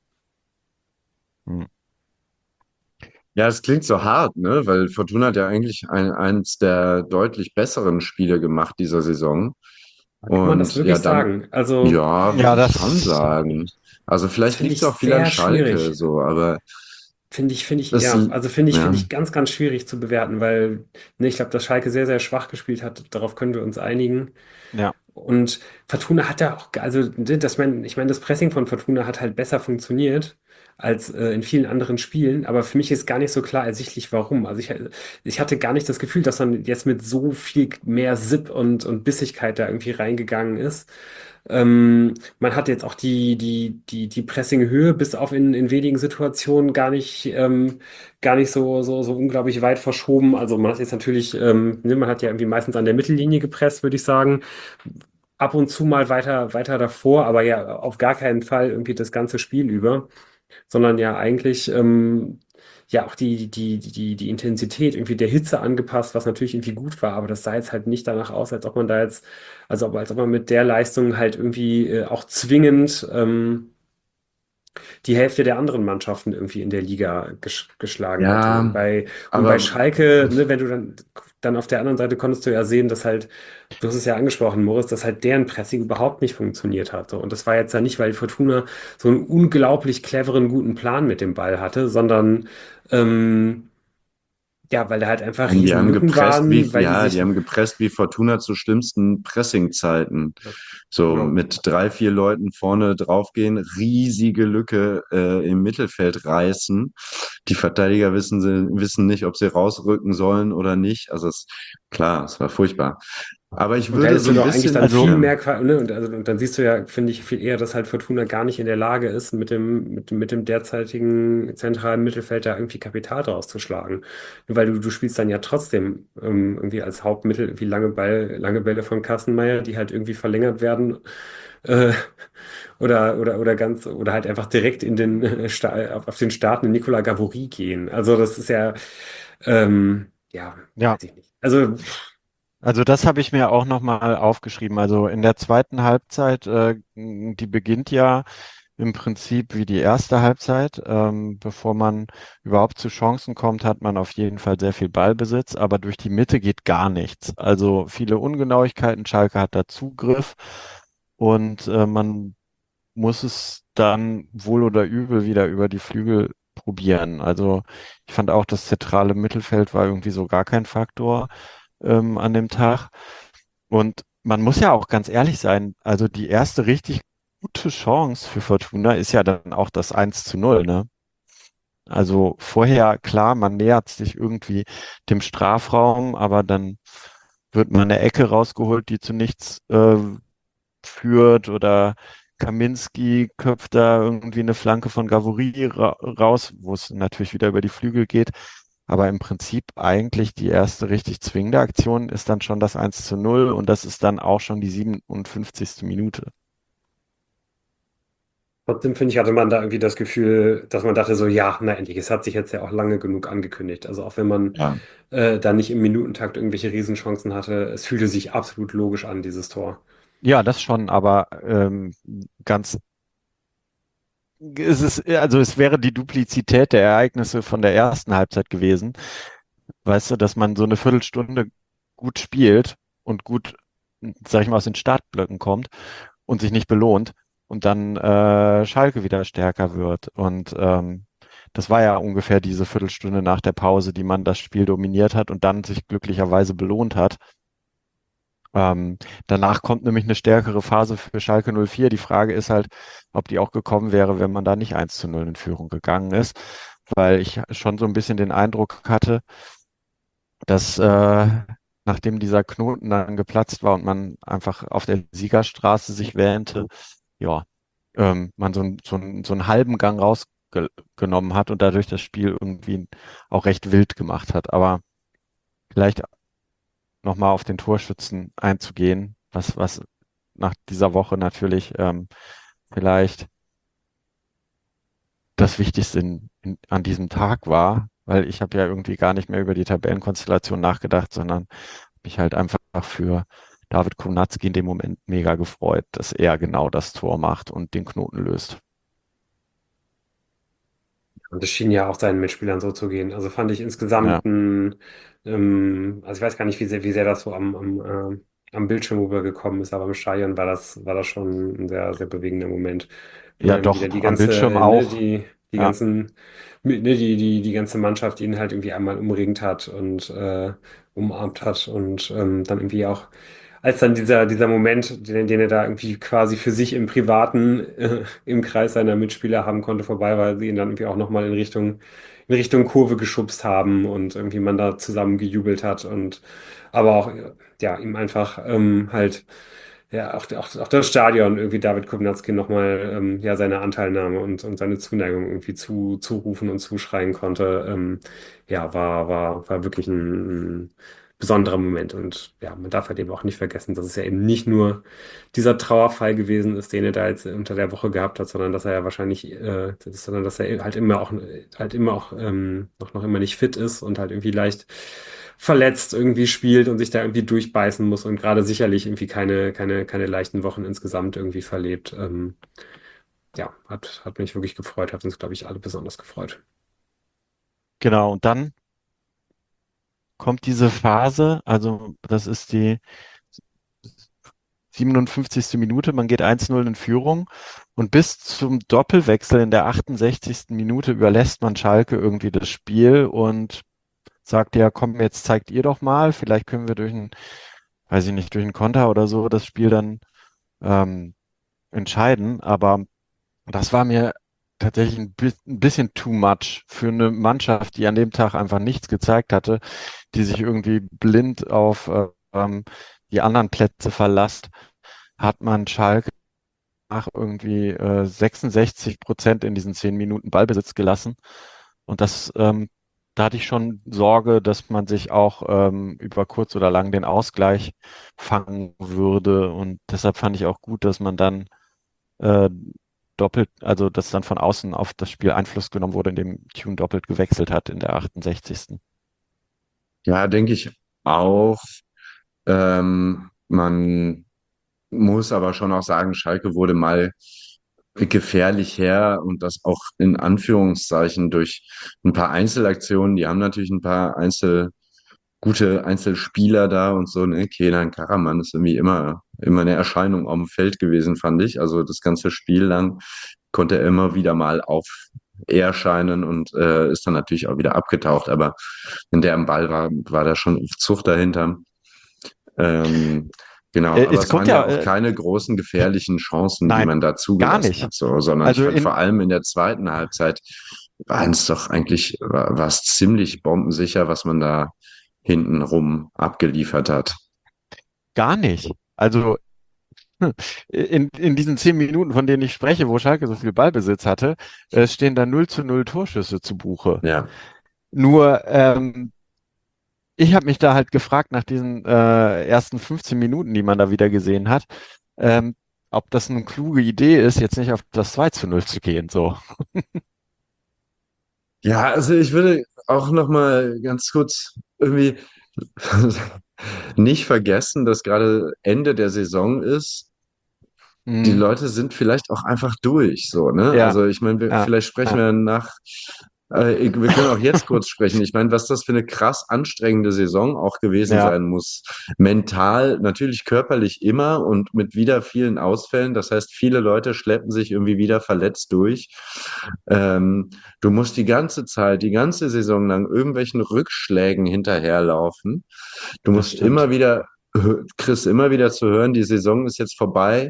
Hm. Ja, es klingt so hart, ne? Weil Fortuna hat ja eigentlich eins der deutlich besseren Spiele gemacht dieser Saison. Kann man das Und ja, wirklich dann, sagen? Also, ja, würde Ja, ich schon das, sagen. Also das vielleicht finde liegt es ich auch viel an sehr Schalke, schwierig. so, aber das, Ja, also finde ja, ich ganz, ganz schwierig zu bewerten, weil, ne, ich glaube, dass Schalke sehr, sehr schwach gespielt hat. Darauf können wir uns einigen. ja, Und Fortuna hat ja auch, also ich meine, das Pressing von Fortuna hat halt besser funktioniert als in vielen anderen Spielen, aber für mich ist gar nicht so klar ersichtlich, warum. Ich hatte gar nicht das Gefühl, dass man jetzt mit so viel mehr Zip und Bissigkeit da irgendwie reingegangen ist. Man hat jetzt auch die Pressinghöhe bis auf in wenigen Situationen gar nicht so unglaublich weit verschoben. Also man hat jetzt natürlich, ne, man hat ja irgendwie meistens an der Mittellinie gepresst, würde ich sagen. Ab und zu mal weiter davor, aber ja, auf gar keinen Fall irgendwie das ganze Spiel über, sondern ja eigentlich ja auch die Intensität irgendwie der Hitze angepasst, was natürlich irgendwie gut war, aber das sah jetzt halt nicht danach aus, als ob man da jetzt, also als ob man mit der Leistung halt irgendwie auch zwingend die Hälfte der anderen Mannschaften irgendwie in der Liga geschlagen hätte. ja, Und bei aber Schalke, ne, wenn du dann auf der anderen Seite konntest du ja sehen, dass halt, du hast es ja angesprochen, Moritz, dass halt deren Pressing überhaupt nicht funktioniert hatte. Und das war jetzt ja nicht, weil Fortuna so einen unglaublich cleveren, guten Plan mit dem Ball hatte, sondern ja, weil da halt einfach die riesen haben Lücken gepresst waren, weil die die sich, haben gepresst wie Fortuna zu schlimmsten Pressingzeiten. So genau. mit 3, 4 Leuten vorne draufgehen, riesige Lücke im Mittelfeld reißen. Die Verteidiger wissen nicht, ob sie rausrücken sollen oder nicht. Also klar, es war furchtbar. Aber ich Und da würde hättest so du ein doch eigentlich dann bisschen, also, viel ja, mehr, ne? Und dann siehst du ja, finde ich, viel eher, dass halt Fortuna gar nicht in der Lage ist, mit dem derzeitigen zentralen Mittelfeld da irgendwie Kapital draus zu schlagen. Nur weil du spielst dann ja trotzdem irgendwie als Hauptmittel irgendwie lange Bälle von Kassenmeier, die halt irgendwie verlängert werden, äh, oder halt einfach direkt in den auf den startenden Nicolas Gavory gehen. Also das ist ja, ja, ja, weiß ich nicht. Also also das habe ich mir auch nochmal aufgeschrieben. Also in der zweiten Halbzeit, die beginnt ja im Prinzip wie die erste Halbzeit. Bevor man überhaupt zu Chancen kommt, hat man auf jeden Fall sehr viel Ballbesitz, aber durch die Mitte geht gar nichts. Also viele Ungenauigkeiten. Schalke hat da Zugriff und man muss es dann wohl oder übel wieder über die Flügel probieren. Also ich fand auch, das zentrale Mittelfeld war irgendwie so gar kein Faktor an dem Tag. Und man muss ja auch ganz ehrlich sein, also die erste richtig gute Chance für Fortuna ist ja dann auch das 1:0, ne? Also vorher, klar, man nähert sich irgendwie dem Strafraum, aber dann wird mal eine Ecke rausgeholt, die zu nichts führt, oder Kaminski köpft da irgendwie eine Flanke von Gavory raus, wo es natürlich wieder über die Flügel geht. Aber im Prinzip eigentlich die erste richtig zwingende Aktion ist dann schon das 1:0 und das ist dann auch schon die 57. Minute. trotzdem finde ich, hatte man da irgendwie das Gefühl, dass man dachte so, ja, na endlich, es hat sich jetzt ja auch lange genug angekündigt. Also auch wenn man ja. da nicht im Minutentakt irgendwelche Riesenchancen hatte, es fühlte sich absolut logisch an, dieses Tor. Ja, das schon, aber ganz, also es wäre die Duplizität der Ereignisse von der ersten Halbzeit gewesen. Weißt du, dass man so eine Viertelstunde gut spielt und gut, sag ich mal, aus den Startblöcken kommt und sich nicht belohnt und dann Schalke wieder stärker wird. Und das war ja ungefähr diese Viertelstunde nach der Pause, die man das Spiel dominiert hat und dann sich glücklicherweise belohnt hat. Danach kommt nämlich eine stärkere Phase für Schalke 04. Die Frage ist halt, ob die auch gekommen wäre, wenn man da nicht 1:0 in Führung gegangen ist, weil ich schon so ein bisschen den Eindruck hatte, dass nachdem dieser Knoten dann geplatzt war und man einfach auf der Siegerstraße sich wähnte, ja, man so einen halben Gang rausgenommen hat und dadurch das Spiel irgendwie auch recht wild gemacht hat. Aber vielleicht nochmal auf den Torschützen einzugehen, was nach dieser Woche natürlich vielleicht das Wichtigste an diesem Tag war, weil ich habe ja irgendwie gar nicht mehr über die Tabellenkonstellation nachgedacht, sondern mich halt einfach für David Kownacki in dem Moment mega gefreut, dass er genau das Tor macht und den Knoten löst. Und es schien ja auch seinen Mitspielern so zu gehen. Also fand ich Ja, insgesamt also ich weiß gar nicht, wie sehr das so am Bildschirm rübergekommen ist, aber im Stadion war das schon ein sehr, sehr bewegender Moment. Wenn ja dann wieder doch, am Bildschirm auch. die Ja, die ganze Mannschaft ihn halt irgendwie einmal umringt hat und umarmt hat und dann irgendwie auch als dann dieser Moment, den er da irgendwie quasi für sich im Privaten im Kreis seiner Mitspieler haben konnte, vorbei, weil sie ihn dann irgendwie auch nochmal in Richtung Kurve geschubst haben und irgendwie man da zusammen gejubelt hat und aber auch ja, ihm einfach halt ja, auch das Stadion irgendwie David Kownacki nochmal ja, seine Anteilnahme und seine Zuneigung irgendwie zurufen und zuschreien konnte, ja, war wirklich ein besonderer Moment. Und ja, man darf halt eben auch nicht vergessen, dass es ja eben nicht nur dieser Trauerfall gewesen ist, den er da jetzt unter der Woche gehabt hat, sondern dass er ja wahrscheinlich, sondern dass er halt immer auch noch immer nicht fit ist und halt irgendwie leicht verletzt irgendwie spielt und sich da irgendwie durchbeißen muss und gerade sicherlich irgendwie keine leichten Wochen insgesamt irgendwie verlebt. Ja, hat mich wirklich gefreut, hat uns, glaube ich, alle besonders gefreut. genau. Und dann kommt diese Phase, also das ist die 57. Minute, man geht 1:0 in Führung und bis zum Doppelwechsel in der 68. Minute überlässt man Schalke irgendwie das Spiel und sagt, ja, komm, jetzt zeigt ihr doch mal, vielleicht können wir durch einen, weiß ich nicht, durch einen Konter oder so das Spiel dann ähm, entscheiden, aber das war mir tatsächlich ein bisschen too much für eine Mannschaft, die an dem Tag einfach nichts gezeigt hatte, die sich irgendwie blind auf die anderen Plätze verlasst, hat man Schalke nach irgendwie 66% in diesen 10 Minuten Ballbesitz gelassen. Und da hatte ich schon Sorge, dass man sich auch über kurz oder lang den Ausgleich fangen würde. Und deshalb fand ich auch gut, dass man dann äh, also dass dann von außen auf das Spiel Einfluss genommen wurde, indem Tune doppelt gewechselt hat in der 68. Ja, denke ich auch. Man muss aber schon auch sagen, Schalke wurde mal gefährlich her und das auch in Anführungszeichen durch ein paar Einzelaktionen. Die haben natürlich ein paar gute Einzelspieler da und so, ne? Kenan Karaman ist irgendwie immer eine Erscheinung auf dem Feld gewesen, fand ich. Also das ganze Spiel lang konnte er immer wieder mal auf erscheinen und ist dann natürlich auch wieder abgetaucht. Aber wenn der am Ball war, war da schon Zucht dahinter. Ähm, genau, aber Es es kommt waren ja ja, auch keine großen gefährlichen Chancen, die nein, man da gar zugelassen nicht. hat, so, sondern ich Also fand vor allem in der zweiten Halbzeit war es ziemlich bombensicher, was man da hinten rum abgeliefert hat. gar nicht. Also in diesen 10 Minuten, von denen ich spreche, wo Schalke so viel Ballbesitz hatte, stehen da 0:0 Torschüsse zu Buche. Ja. Nur ich habe mich da halt gefragt nach diesen ersten 15 Minuten, die man da wieder gesehen hat, ähm, ob das eine kluge Idee ist, jetzt nicht auf das 2:0 zu gehen. So. Ja, also ich würde auch noch mal ganz kurz irgendwie nicht vergessen, dass gerade Ende der Saison ist. Die Mhm. Leute sind vielleicht auch einfach durch, so, ne? Ja, Also ich meine, ja, vielleicht sprechen ja, wir wir können auch jetzt kurz sprechen. Ich meine, was das für eine krass anstrengende Saison auch gewesen ja, sein muss. Mental, natürlich körperlich immer und mit wieder vielen Ausfällen. Das heißt, viele Leute schleppen sich irgendwie wieder verletzt durch. Ähm, Du musst die ganze Zeit, die ganze Saison lang irgendwelchen Rückschlägen hinterherlaufen. Du das musst stimmt. kriegst immer wieder zu hören, die Saison ist jetzt vorbei.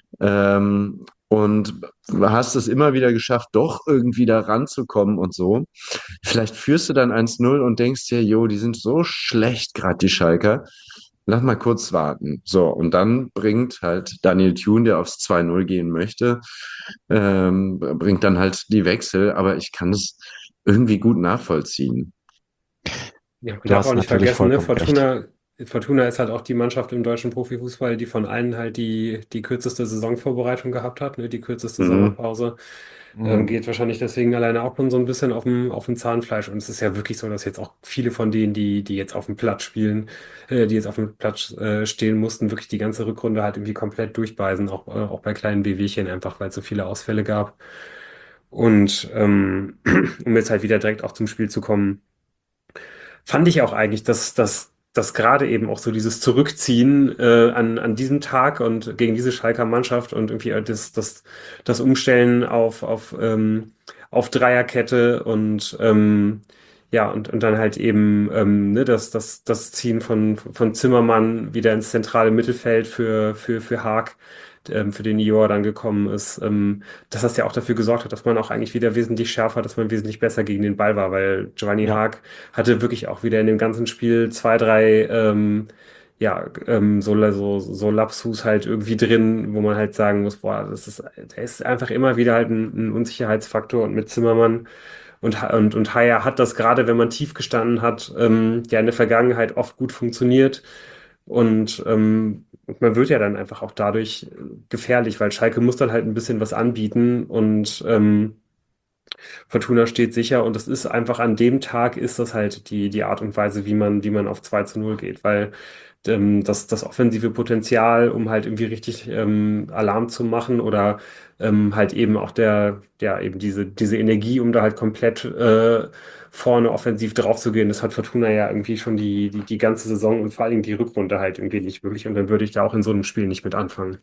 Und hast es immer wieder geschafft, doch irgendwie da ranzukommen und so. Vielleicht führst du dann 1:0 und denkst dir, jo, die sind so schlecht, gerade die Schalker. Lass mal kurz warten. So, und dann bringt halt Daniel Thune, der aufs 2:0 gehen möchte, bringt dann halt die Wechsel, aber ich kann es irgendwie gut nachvollziehen. Ja, man Du darf auch hast nicht natürlich vergessen, ne? vollkommen recht. Fortuna ist halt auch die Mannschaft im deutschen Profifußball, die von allen halt die kürzeste Saisonvorbereitung gehabt hat, ne? Die kürzeste Mhm. Sommerpause. Mhm. Geht wahrscheinlich deswegen alleine auch schon so ein bisschen auf dem Zahnfleisch. Und es ist ja wirklich so, dass jetzt auch viele von denen, die jetzt auf dem Platz spielen, die jetzt auf dem Platz stehen mussten, wirklich die ganze Rückrunde halt irgendwie komplett durchbeißen, auch bei kleinen Wehwehchen, einfach weil es so viele Ausfälle gab. Und um jetzt halt wieder direkt auch zum Spiel zu kommen, fand ich auch eigentlich, dass gerade eben auch so dieses Zurückziehen an diesem Tag und gegen diese Schalker Mannschaft und irgendwie das Umstellen auf Dreierkette und ja, und dann halt eben ne, das Ziehen von Zimmermann wieder ins zentrale Mittelfeld für Haag, für den Ior dann gekommen ist, dass das ja auch dafür gesorgt hat, dass man auch eigentlich wieder wesentlich schärfer, dass man wesentlich besser gegen den Ball war, weil Giovanni Ja. Haag hatte wirklich auch wieder in dem ganzen Spiel zwei, drei ja, so Lapsus halt irgendwie drin, wo man halt sagen muss, boah, der ist einfach immer wieder halt ein Unsicherheitsfaktor und mit Zimmermann und Haya hat das gerade, wenn man tief gestanden hat, ja in der Vergangenheit oft gut funktioniert und man wird ja dann einfach auch dadurch gefährlich, weil Schalke muss dann halt ein bisschen was anbieten und Fortuna steht sicher und das ist einfach an dem Tag ist das halt die Art und Weise, wie man auf 2:0 geht, weil das offensive Potenzial, um halt irgendwie richtig Alarm zu machen oder halt eben auch ja, eben diese Energie, um da halt komplett vorne offensiv drauf zu gehen, das hat Fortuna ja irgendwie schon die ganze Saison und vor allen Dingen die Rückrunde halt irgendwie nicht wirklich und dann würde ich da auch in so einem Spiel nicht mit anfangen.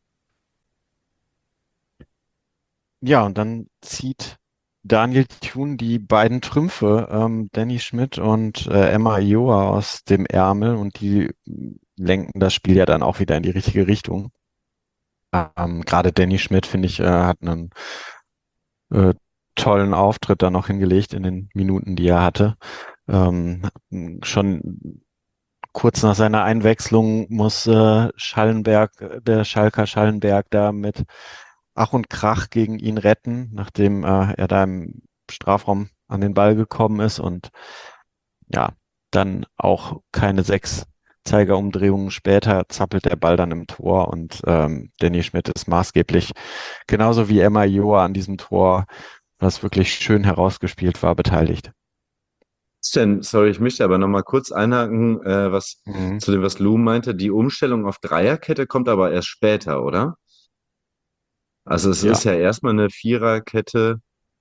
Ja, und dann zieht Daniel Thun die beiden Trümpfe, Danny Schmidt und Emma Ioa aus dem Ärmel und die lenken das Spiel ja dann auch wieder in die richtige Richtung. Gerade Danny Schmidt, finde ich, hat einen äh, tollen Auftritt da noch hingelegt in den Minuten, die er hatte. Ähm, schon kurz nach seiner Einwechslung muss Schallenberg, der Schalker Schallenberg da mit Ach und Krach gegen ihn retten, nachdem er da im Strafraum an den Ball gekommen ist und ja, dann auch keine sechs Zeigerumdrehungen später zappelt der Ball dann im Tor und Danny Schmidt ist maßgeblich, genauso wie Emma Joa an diesem Tor, was wirklich schön herausgespielt war, beteiligt. Ist denn, sorry, ich möchte aber noch mal kurz einhaken, was Mhm. zu dem, was Lou meinte. Die Umstellung auf Dreierkette kommt aber erst später, oder? Also es Ja, ist ja erstmal eine Viererkette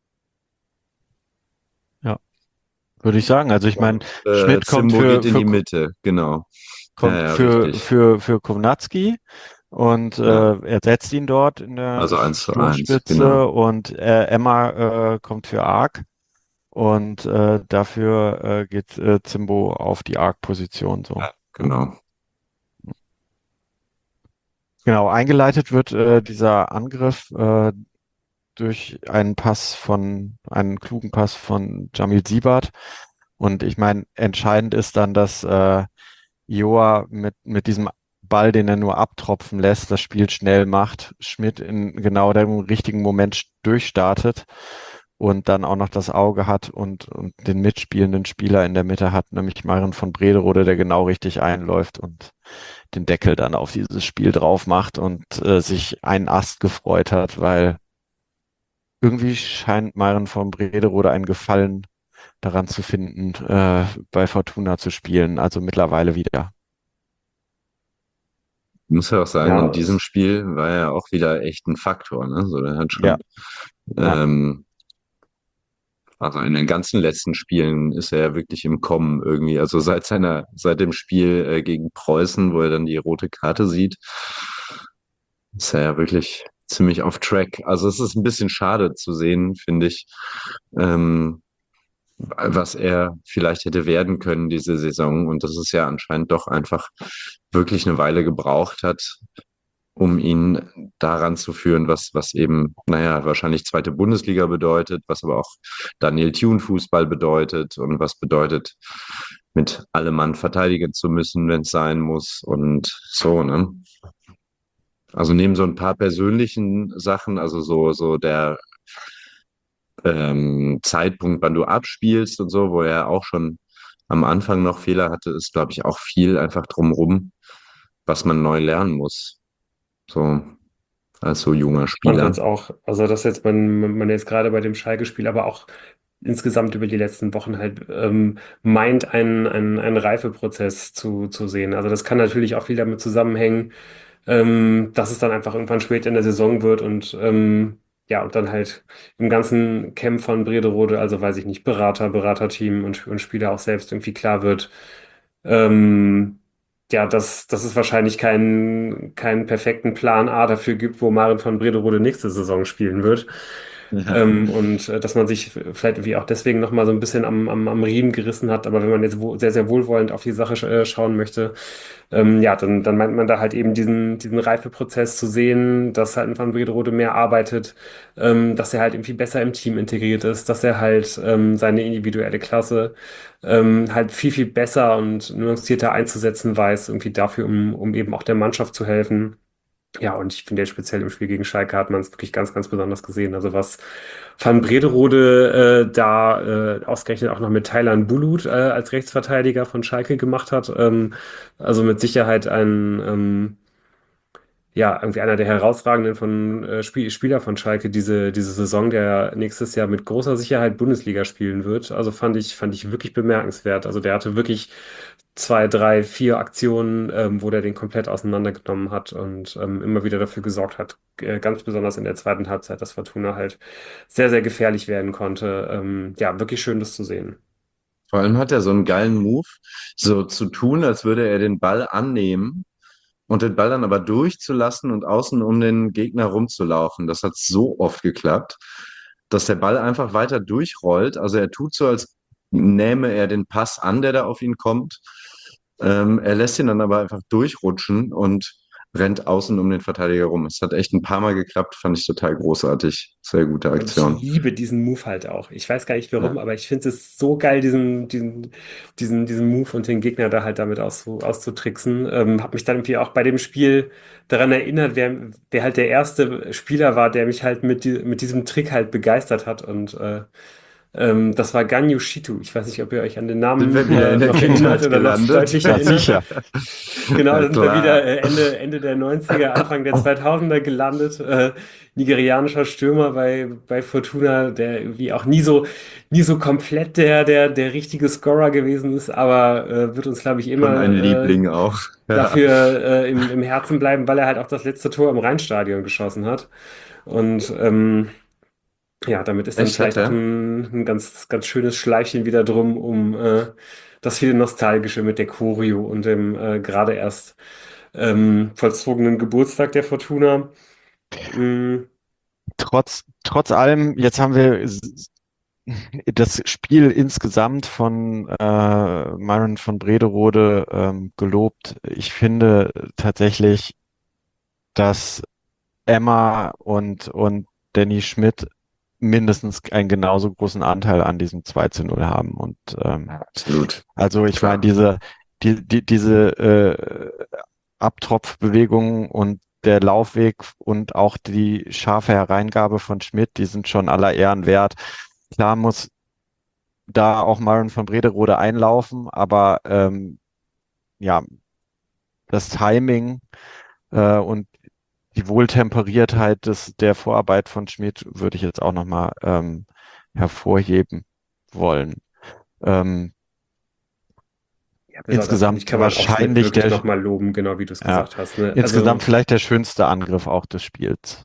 ja, würde ich sagen. Also ich meine, und Schmidt Zimbo geht in die Mitte, genau. Ja, kommt ja, richtig. für Kownatski und Ja, ersetzt ihn dort in der also 1:1, genau. Sturmspitze und Emma kommt für Arc und dafür geht Zimbo auf die Arc-Position so. Ja, genau. Genau, eingeleitet wird dieser Angriff durch einen klugen Pass von Jamil Siebert. Und ich meine, entscheidend ist dann, dass Joa mit diesem Ball, den er nur abtropfen lässt, das Spiel schnell macht, Schmidt in genau dem richtigen Moment durchstartet und dann auch noch das Auge hat und den mitspielenden Spieler in der Mitte hat, nämlich Myron von Brederode, der genau richtig einläuft und den Deckel dann auf dieses Spiel drauf macht und sich einen Ast gefreut hat, weil irgendwie scheint Myron von Brederode einen Gefallen daran zu finden, bei Fortuna zu spielen, also mittlerweile wieder. Ich muss ja auch sagen, in Ja, diesem Spiel war er auch wieder echt ein Faktor, ne? So, der hat Ja, schon, ja, ähm, also in den ganzen letzten Spielen ist er ja wirklich im Kommen irgendwie. Also seit dem Spiel gegen Preußen, wo er dann die rote Karte sieht, ist er ja wirklich ziemlich auf Track. Also es ist ein bisschen schade zu sehen, finde ich, ähm, was er vielleicht hätte werden können diese Saison. Und dass es ja anscheinend doch einfach wirklich eine Weile gebraucht hat, um ihn daran zu führen, was eben, naja, wahrscheinlich zweite Bundesliga bedeutet, was aber auch Daniel Thune Fußball bedeutet und was bedeutet, mit allem Mann verteidigen zu müssen, wenn es sein muss und so, ne? Also neben so ein paar persönlichen Sachen, also so der Zeitpunkt, wann du abspielst und so, wo er auch schon am Anfang noch Fehler hatte, ist, glaube ich, auch viel einfach drumrum, was man neu lernen muss. So. als so junger Fand Spieler. jetzt auch, also das jetzt man jetzt gerade bei dem Schalke-Spiel, aber auch insgesamt über die letzten Wochen halt meint, einen Reifeprozess zu sehen. Also das kann natürlich auch viel damit zusammenhängen, dass es dann einfach irgendwann spät in der Saison wird und ja, und dann halt im ganzen Camp von Brederode, also weiß ich nicht, Beraterteam und Spieler auch selbst irgendwie klar wird, ähm, ja, dass es wahrscheinlich keinen perfekten Plan A dafür gibt, wo Maren von Brederode nächste Saison spielen wird. Ja. Und dass man sich vielleicht irgendwie auch deswegen nochmal so ein bisschen am Riemen gerissen hat. Aber wenn man jetzt sehr, sehr wohlwollend auf die Sache schauen möchte, ja, dann meint man da halt eben diesen Reifeprozess zu sehen, dass halt ein Van Brederode mehr arbeitet, dass er halt irgendwie besser im Team integriert ist, dass er halt seine individuelle Klasse halt viel, viel besser und nuancierter einzusetzen weiß, irgendwie dafür, um eben auch der Mannschaft zu helfen. Ja, und ich finde ja speziell im Spiel gegen Schalke hat man es wirklich ganz, ganz besonders gesehen. Also was Van Brederode da ausgerechnet auch noch mit Taylan Bulut als Rechtsverteidiger von Schalke gemacht hat, also mit Sicherheit ja, irgendwie einer der herausragenden Spieler von Schalke diese Saison, der nächstes Jahr mit großer Sicherheit Bundesliga spielen wird. Also fand ich wirklich bemerkenswert. Also der hatte wirklich zwei, drei, vier Aktionen, wo der den komplett auseinandergenommen hat und immer wieder dafür gesorgt hat, ganz besonders in der zweiten Halbzeit, dass Fortuna halt sehr, sehr gefährlich werden konnte. Ja, wirklich schön, das zu sehen. Vor allem hat er so einen geilen Move, so zu tun, als würde er den Ball annehmen und den Ball dann aber durchzulassen und außen um den Gegner rumzulaufen. Das hat so oft geklappt, dass der Ball einfach weiter durchrollt. Also er tut so, als nähme er den Pass an, der da auf ihn kommt. Er lässt ihn dann aber einfach durchrutschen und rennt außen um den Verteidiger rum. Es hat echt ein paar Mal geklappt, fand ich total großartig. Sehr gute Und ich Aktion. liebe diesen Move halt auch. Ich weiß gar nicht warum, Ja. aber ich finde es so geil, diesen Move und den Gegner da halt damit auszutricksen. Hab mich dann irgendwie auch bei dem Spiel daran erinnert, wer halt der erste Spieler war, der mich halt mit diesem Trick halt begeistert hat. Und das war Ganyu Shitu. Ich weiß nicht, ob ihr euch an den Sind wir Namen wieder in der noch erinnert Kindheit oder noch gelandet? deutlich Ja, erinnert. sicher. Genau, Na da sind wir wieder klar. Ende der 90er, Anfang der 2000er gelandet. Nigerianischer Stürmer bei Fortuna, der irgendwie auch nie so komplett der richtige Scorer gewesen ist, aber wird uns, glaube ich, Schon ein immer Liebling auch. Ja. dafür im Herzen bleiben, weil er halt auch das letzte Tor im Rheinstadion geschossen hat. Und ja, damit ist dann Echt, hat vielleicht auch er? ein ganz, ganz schönes Schleifchen wieder drum, um das viele Nostalgische mit der Choreo und dem gerade erst vollzogenen Geburtstag der Fortuna. Mm, Trotz allem, jetzt haben wir das Spiel insgesamt von Myron von Brederode gelobt. Ich finde tatsächlich, dass Emma und Danny Schmidt mindestens einen genauso großen Anteil an diesem 2:0 haben. Und Absolut. also ich meine, Klar. diese Abtropfbewegung und der Laufweg und auch die scharfe Hereingabe von Schmidt, die sind schon aller Ehren wert. Klar muss da auch Myron von Brederode einlaufen, aber ja, das Timing und die Wohltemperiertheit der Vorarbeit von Schmidt würde ich jetzt auch nochmal hervorheben wollen. Ähm, ja, besonders finde ich, insgesamt kann man auch Schmidt wahrscheinlich wirklich nochmal loben, genau wie du es ja, gesagt hast. Ne? insgesamt Also vielleicht der schönste Angriff auch des Spiels.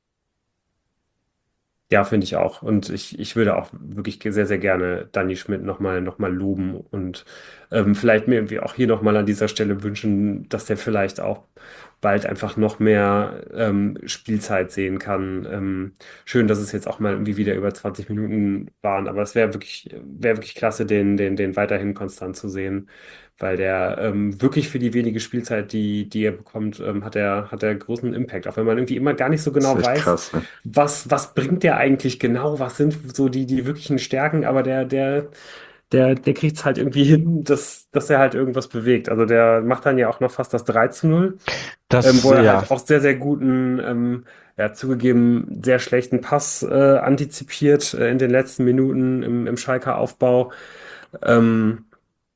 ja, finde ich auch. Und ich würde auch wirklich sehr, sehr gerne Danny Schmidt noch mal loben und vielleicht mir irgendwie auch hier noch mal an dieser Stelle wünschen, dass der vielleicht auch bald einfach noch mehr Spielzeit sehen kann. Schön, dass es jetzt auch mal irgendwie wieder über 20 Minuten waren, aber es wäre wirklich klasse, den weiterhin konstant zu sehen, weil der wirklich für die wenige Spielzeit, die er bekommt, hat er großen Impact. Auch wenn man irgendwie immer gar nicht so Das ist genau echt weiß, krass, ne? was bringt der eigentlich genau? Was sind so die wirklichen Stärken? Aber der kriegt es halt irgendwie hin, dass er halt irgendwas bewegt. Also der macht dann ja auch noch fast das 3:0, Das, wo er ja, halt auch sehr, sehr guten, ja, zugegeben, sehr schlechten Pass antizipiert in den letzten Minuten im Schalker Aufbau. Ähm,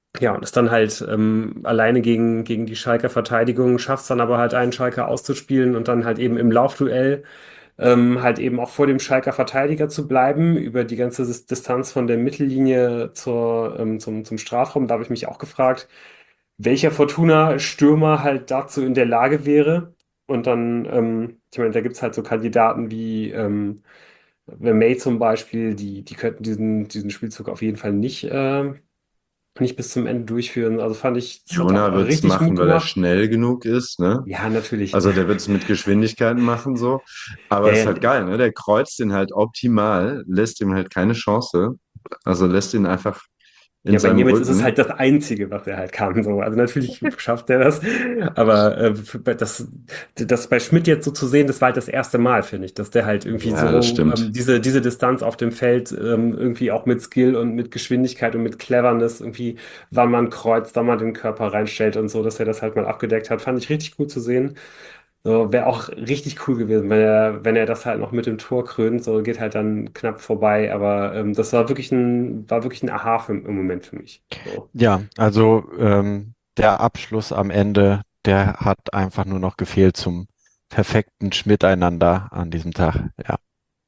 Ja, und ist dann halt alleine gegen die Schalker Verteidigung, schafft es dann aber halt einen Schalker auszuspielen und dann halt eben im Laufduell halt eben auch vor dem Schalker Verteidiger zu bleiben, über die ganze Distanz von der Mittellinie zum Strafraum. Da habe ich mich auch gefragt, welcher Fortuna-Stürmer halt dazu in der Lage wäre. Und dann, ich meine, da gibt es halt so Kandidaten wie May zum Beispiel, die könnten diesen Spielzug auf jeden Fall nicht bis zum Ende durchführen. Also fand ich, es hat Jonah auch wird es richtig Mut machen, weil er gemacht. schnell genug ist, ne? Ja, natürlich. Also der wird es mit Geschwindigkeiten machen, so. Aber Ja, es ist ja, halt geil, ne? Der kreuzt den halt optimal, lässt ihm halt keine Chance. Also lässt ihn einfach in ja, bei seinem Niemitz ist es Rücken. halt das Einzige, was er halt kann. So. Also natürlich schafft er das, aber das bei Schmidt jetzt so zu sehen, das war halt das erste Mal, finde ich, dass der halt irgendwie Ja, das so stimmt. diese Distanz auf dem Feld irgendwie auch mit Skill und mit Geschwindigkeit und mit Cleverness irgendwie, wann man kreuzt, wann man den Körper reinstellt und so, dass er das halt mal abgedeckt hat, fand ich richtig gut zu sehen. So, wäre auch richtig cool gewesen, wenn er das halt noch mit dem Tor krönt. So geht halt dann knapp vorbei. Aber das war wirklich ein Aha im Moment für mich. So. Ja, also der Abschluss am Ende, der hat einfach nur noch gefehlt zum perfekten Schmiteinander an diesem Tag. Ja,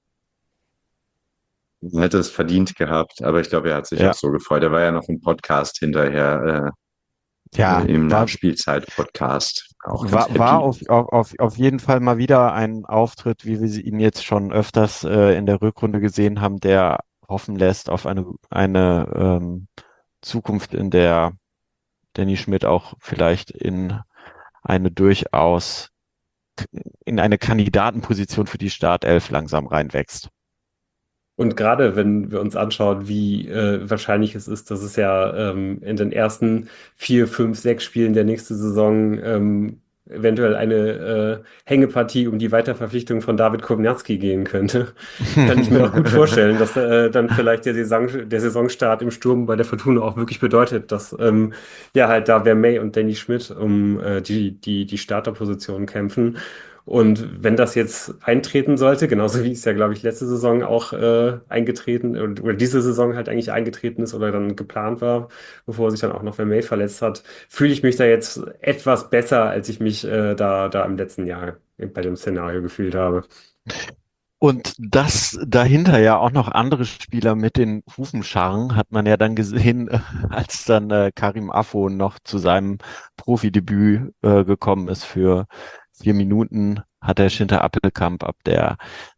Er hätte es verdient gehabt, aber ich glaube, er hat sich auch ja, so gefreut. Er war ja noch im Podcast hinterher, ja, im war, Nachspielzeit-Podcast. Auch ganz war happy. auf jeden Fall mal wieder ein Auftritt, wie wir ihn jetzt schon öfters in der Rückrunde gesehen haben, der hoffen lässt auf eine Zukunft, in der Danny Schmidt auch vielleicht eine durchaus in eine Kandidatenposition für die Startelf langsam reinwächst. Und gerade wenn wir uns anschauen, wie wahrscheinlich es ist, dass es ja in den ersten 4, 5, 6 Spielen der nächsten Saison eventuell eine Hängepartie um die Weiterverpflichtung von David Kowniarski gehen könnte, kann ich mir auch gut vorstellen, dass dann vielleicht der Saisonstart im Sturm bei der Fortuna auch wirklich bedeutet, dass ja halt da May und Danny Schmidt um die Starterposition kämpfen. Und wenn das jetzt eintreten sollte, genauso wie es ja, glaube ich, letzte Saison auch eingetreten oder diese Saison halt eigentlich eingetreten ist oder dann geplant war, bevor sich dann auch noch Vermey verletzt hat, fühle ich mich da jetzt etwas besser, als ich mich da im letzten Jahr bei dem Szenario gefühlt habe. Und dass dahinter ja auch noch andere Spieler mit den Hufen scharren, hat man ja dann gesehen, als dann Karim Afo noch zu seinem Profidebüt gekommen ist. Für 4 Minuten hat er Schinter Appelkamp ab der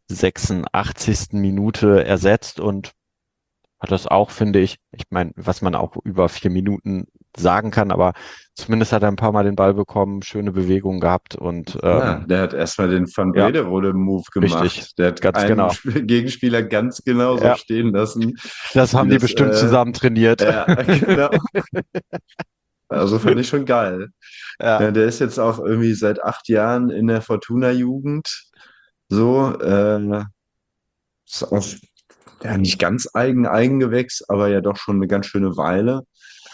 86. Minute ersetzt und hat das auch, finde ich meine, was man auch über 4 Minuten sagen kann, aber zumindest hat er ein paar Mal den Ball bekommen, schöne Bewegungen gehabt und Ja, der hat erstmal den Van ja, Brederode-Move richtig, gemacht. Der hat ganz einen genau. Gegenspieler ganz genauso Ja, stehen lassen, das wie haben die das, bestimmt zusammen trainiert. ja, genau. Also fand ich schon geil. Ja, Ja, der ist jetzt auch irgendwie seit 8 Jahren in der Fortuna-Jugend. So, ist auch, ja, nicht ganz Eigengewächs, aber ja doch schon eine ganz schöne Weile.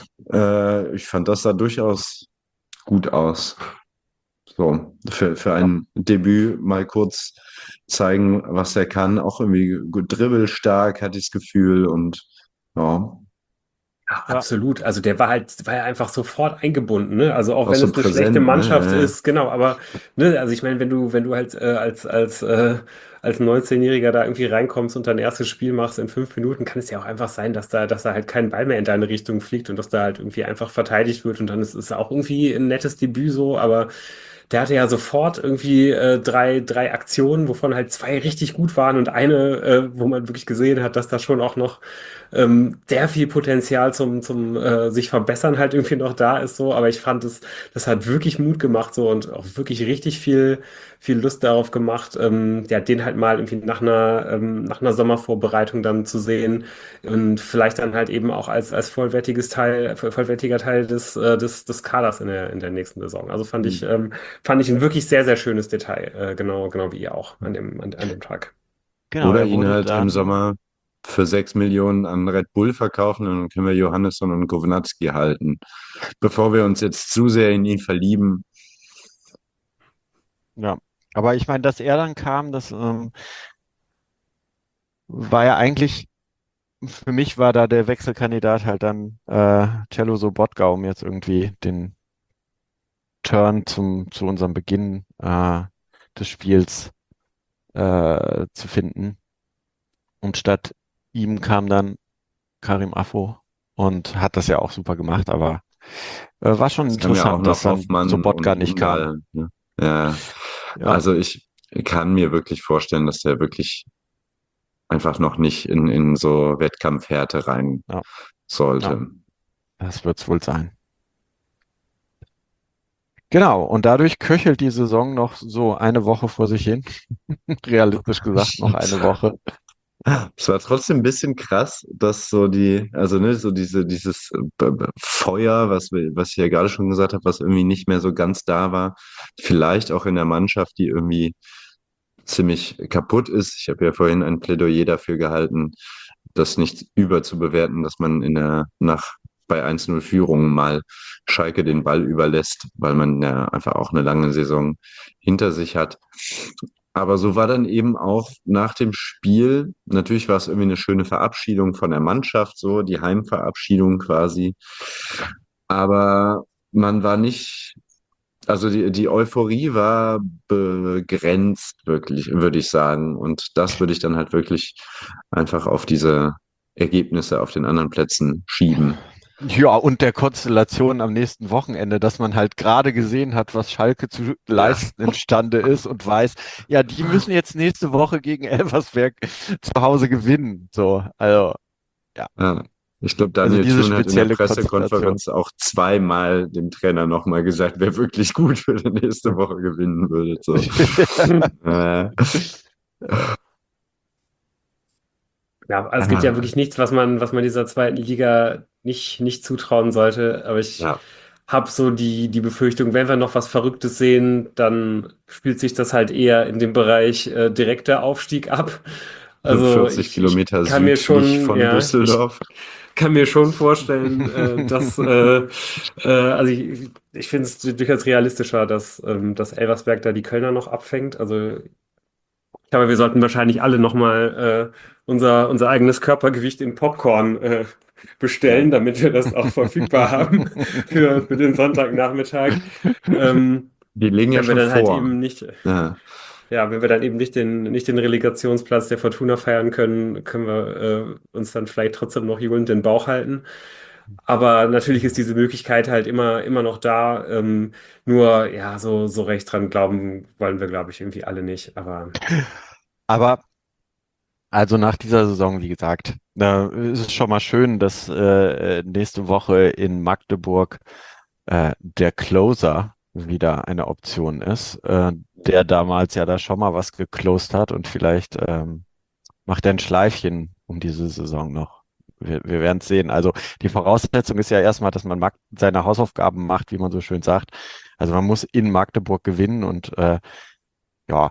Ich fand, das sah durchaus gut aus. So, für ein Debüt mal kurz zeigen, was er kann. Auch irgendwie gut dribbelstark, hatte ich das Gefühl. Und ja, Ja, ja, absolut. Also der war ja einfach sofort eingebunden, ne? Also auch auch wenn so es eine schlechte präsent, Mannschaft ne? ist, genau, aber ne, also ich meine, wenn du halt als 19-Jähriger da irgendwie reinkommst und dein erstes Spiel machst in 5 Minuten, kann es ja auch einfach sein, dass da halt kein Ball mehr in deine Richtung fliegt und dass da halt irgendwie einfach verteidigt wird und dann ist es auch irgendwie ein nettes Debüt so, aber der hatte ja sofort irgendwie drei Aktionen, wovon halt zwei richtig gut waren und eine, wo man wirklich gesehen hat, dass da schon auch noch sehr viel Potenzial zum sich verbessern halt irgendwie noch da ist so. Aber ich fand das hat wirklich Mut gemacht so und auch wirklich richtig viel Lust darauf gemacht, ja, den halt mal irgendwie nach einer Sommervorbereitung dann zu sehen und vielleicht dann halt eben auch als vollwertiger Teil des Kaders in der nächsten Saison. Also fand ich ein wirklich sehr, sehr schönes Detail, genau wie ihr auch an dem Tag. genau, Oder er ihn wurde halt im dann, Sommer für 6 Millionen an Red Bull verkaufen und dann können wir Johannesson und Kownatski halten. Bevor wir uns jetzt zu sehr in ihn verlieben. ja, aber ich meine, dass er dann kam, das war ja eigentlich für mich war da der Wechselkandidat halt dann Cello Sobotka, um jetzt irgendwie den Turn zu unserem Beginn des Spiels zu finden. Und statt ihm kam dann Karim Afo und hat das ja auch super gemacht, aber war schon Es kam ja auch interessant, dass noch dann Hoffmann Sobotka und nicht kam. Undahl. Ne? Ja, Ja, also ich kann mir wirklich vorstellen, dass der wirklich einfach noch nicht in so Wettkampfhärte rein ja, ja, sollte. das wird's wohl sein. Genau, und dadurch köchelt die Saison noch so eine Woche vor sich hin. Realistisch gesagt, noch eine Woche. Es war trotzdem ein bisschen krass, dass so also ne, so dieses Feuer, was ich ja gerade schon gesagt habe, was irgendwie nicht mehr so ganz da war, vielleicht auch in der Mannschaft, die irgendwie ziemlich kaputt ist. Ich habe ja vorhin ein Plädoyer dafür gehalten, das nicht überzubewerten, dass man bei 1:0 Führung mal Schalke den Ball überlässt, weil man ja einfach auch eine lange Saison hinter sich hat. Aber so war dann eben auch nach dem Spiel, natürlich war es irgendwie eine schöne Verabschiedung von der Mannschaft, so die Heimverabschiedung quasi. Aber man war nicht, also die Euphorie war begrenzt, wirklich, würde ich sagen. Und das würde ich dann halt wirklich einfach auf diese Ergebnisse auf den anderen Plätzen schieben. Ja, und der Konstellation am nächsten Wochenende, dass man halt gerade gesehen hat, was Schalke zu Ja, leisten imstande ist und weiß, ja, die müssen jetzt nächste Woche gegen Elversberg zu Hause gewinnen. So, also, ja, ja. Ich glaube, also Daniel diese Thun hat in der spezielle Konstellation. Pressekonferenz auch zweimal dem Trainer nochmal gesagt, wer wirklich gut für die nächste Woche gewinnen würde. So. Äh, Ja, also es gibt ja ah, wirklich nichts, was man dieser zweiten Liga nicht zutrauen sollte. Aber ich ja, habe so die Befürchtung, wenn wir noch was Verrücktes sehen, dann spielt sich das halt eher in dem Bereich direkter Aufstieg ab. Also 45 ich Kilometer kann mir südlich schon, von ja, ich Düsseldorf. kann mir schon vorstellen, dass, also ich finde es durchaus realistischer, dass Elversberg da die Kölner noch abfängt. Also ich glaube, wir sollten wahrscheinlich alle nochmal unser eigenes Körpergewicht in Popcorn bestellen, damit wir das auch verfügbar haben für den Sonntagnachmittag. Ähm, Die legen ja wenn wir schon dann halt vor. eben nicht, Ja, ja, wenn wir dann eben nicht den Relegationsplatz der Fortuna feiern können, können wir uns dann vielleicht trotzdem noch johlend den Bauch halten. Aber natürlich ist diese Möglichkeit halt immer noch da. Nur, ja, so recht dran glauben wollen wir, glaube ich, irgendwie alle nicht. Aber Aber also nach dieser Saison, wie gesagt, ist es schon mal schön, dass nächste Woche in Magdeburg der Closer wieder eine Option ist, der damals ja da schon mal was geclosed hat und vielleicht macht er ein Schleifchen um diese Saison noch. Wir werden es sehen. Also die Voraussetzung ist ja erstmal, dass man seine Hausaufgaben macht, wie man so schön sagt. Also man muss in Magdeburg gewinnen und ja,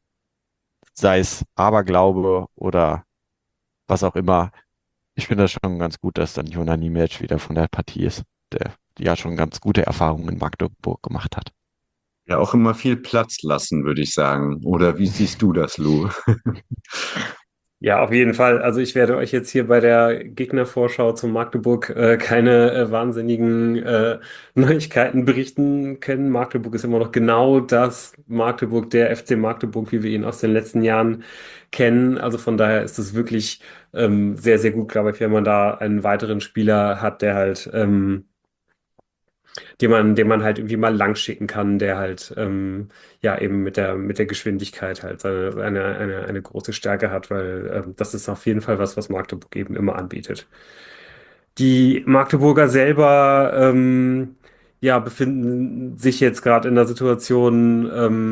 sei es Aberglaube oder was auch immer. Ich finde das schon ganz gut, dass dann Jona Niemiec wieder von der Partie ist, der ja schon ganz gute Erfahrungen in Magdeburg gemacht hat. ja, auch immer viel Platz lassen, würde ich sagen. Oder wie siehst du das, Lou? ja, auf jeden Fall. Also ich werde euch jetzt hier bei der Gegnervorschau zum Magdeburg keine wahnsinnigen Neuigkeiten berichten können. Magdeburg ist immer noch genau das Magdeburg, der FC Magdeburg, wie wir ihn aus den letzten Jahren kennen. Also von daher ist es wirklich sehr, sehr gut, glaube ich, wenn man da einen weiteren Spieler hat, der halt den man halt irgendwie mal lang schicken kann, der halt ja eben mit der Geschwindigkeit halt eine große Stärke hat, weil das ist auf jeden Fall was Magdeburg eben immer anbietet. Die Magdeburger selber ja befinden sich jetzt gerade in einer Situation,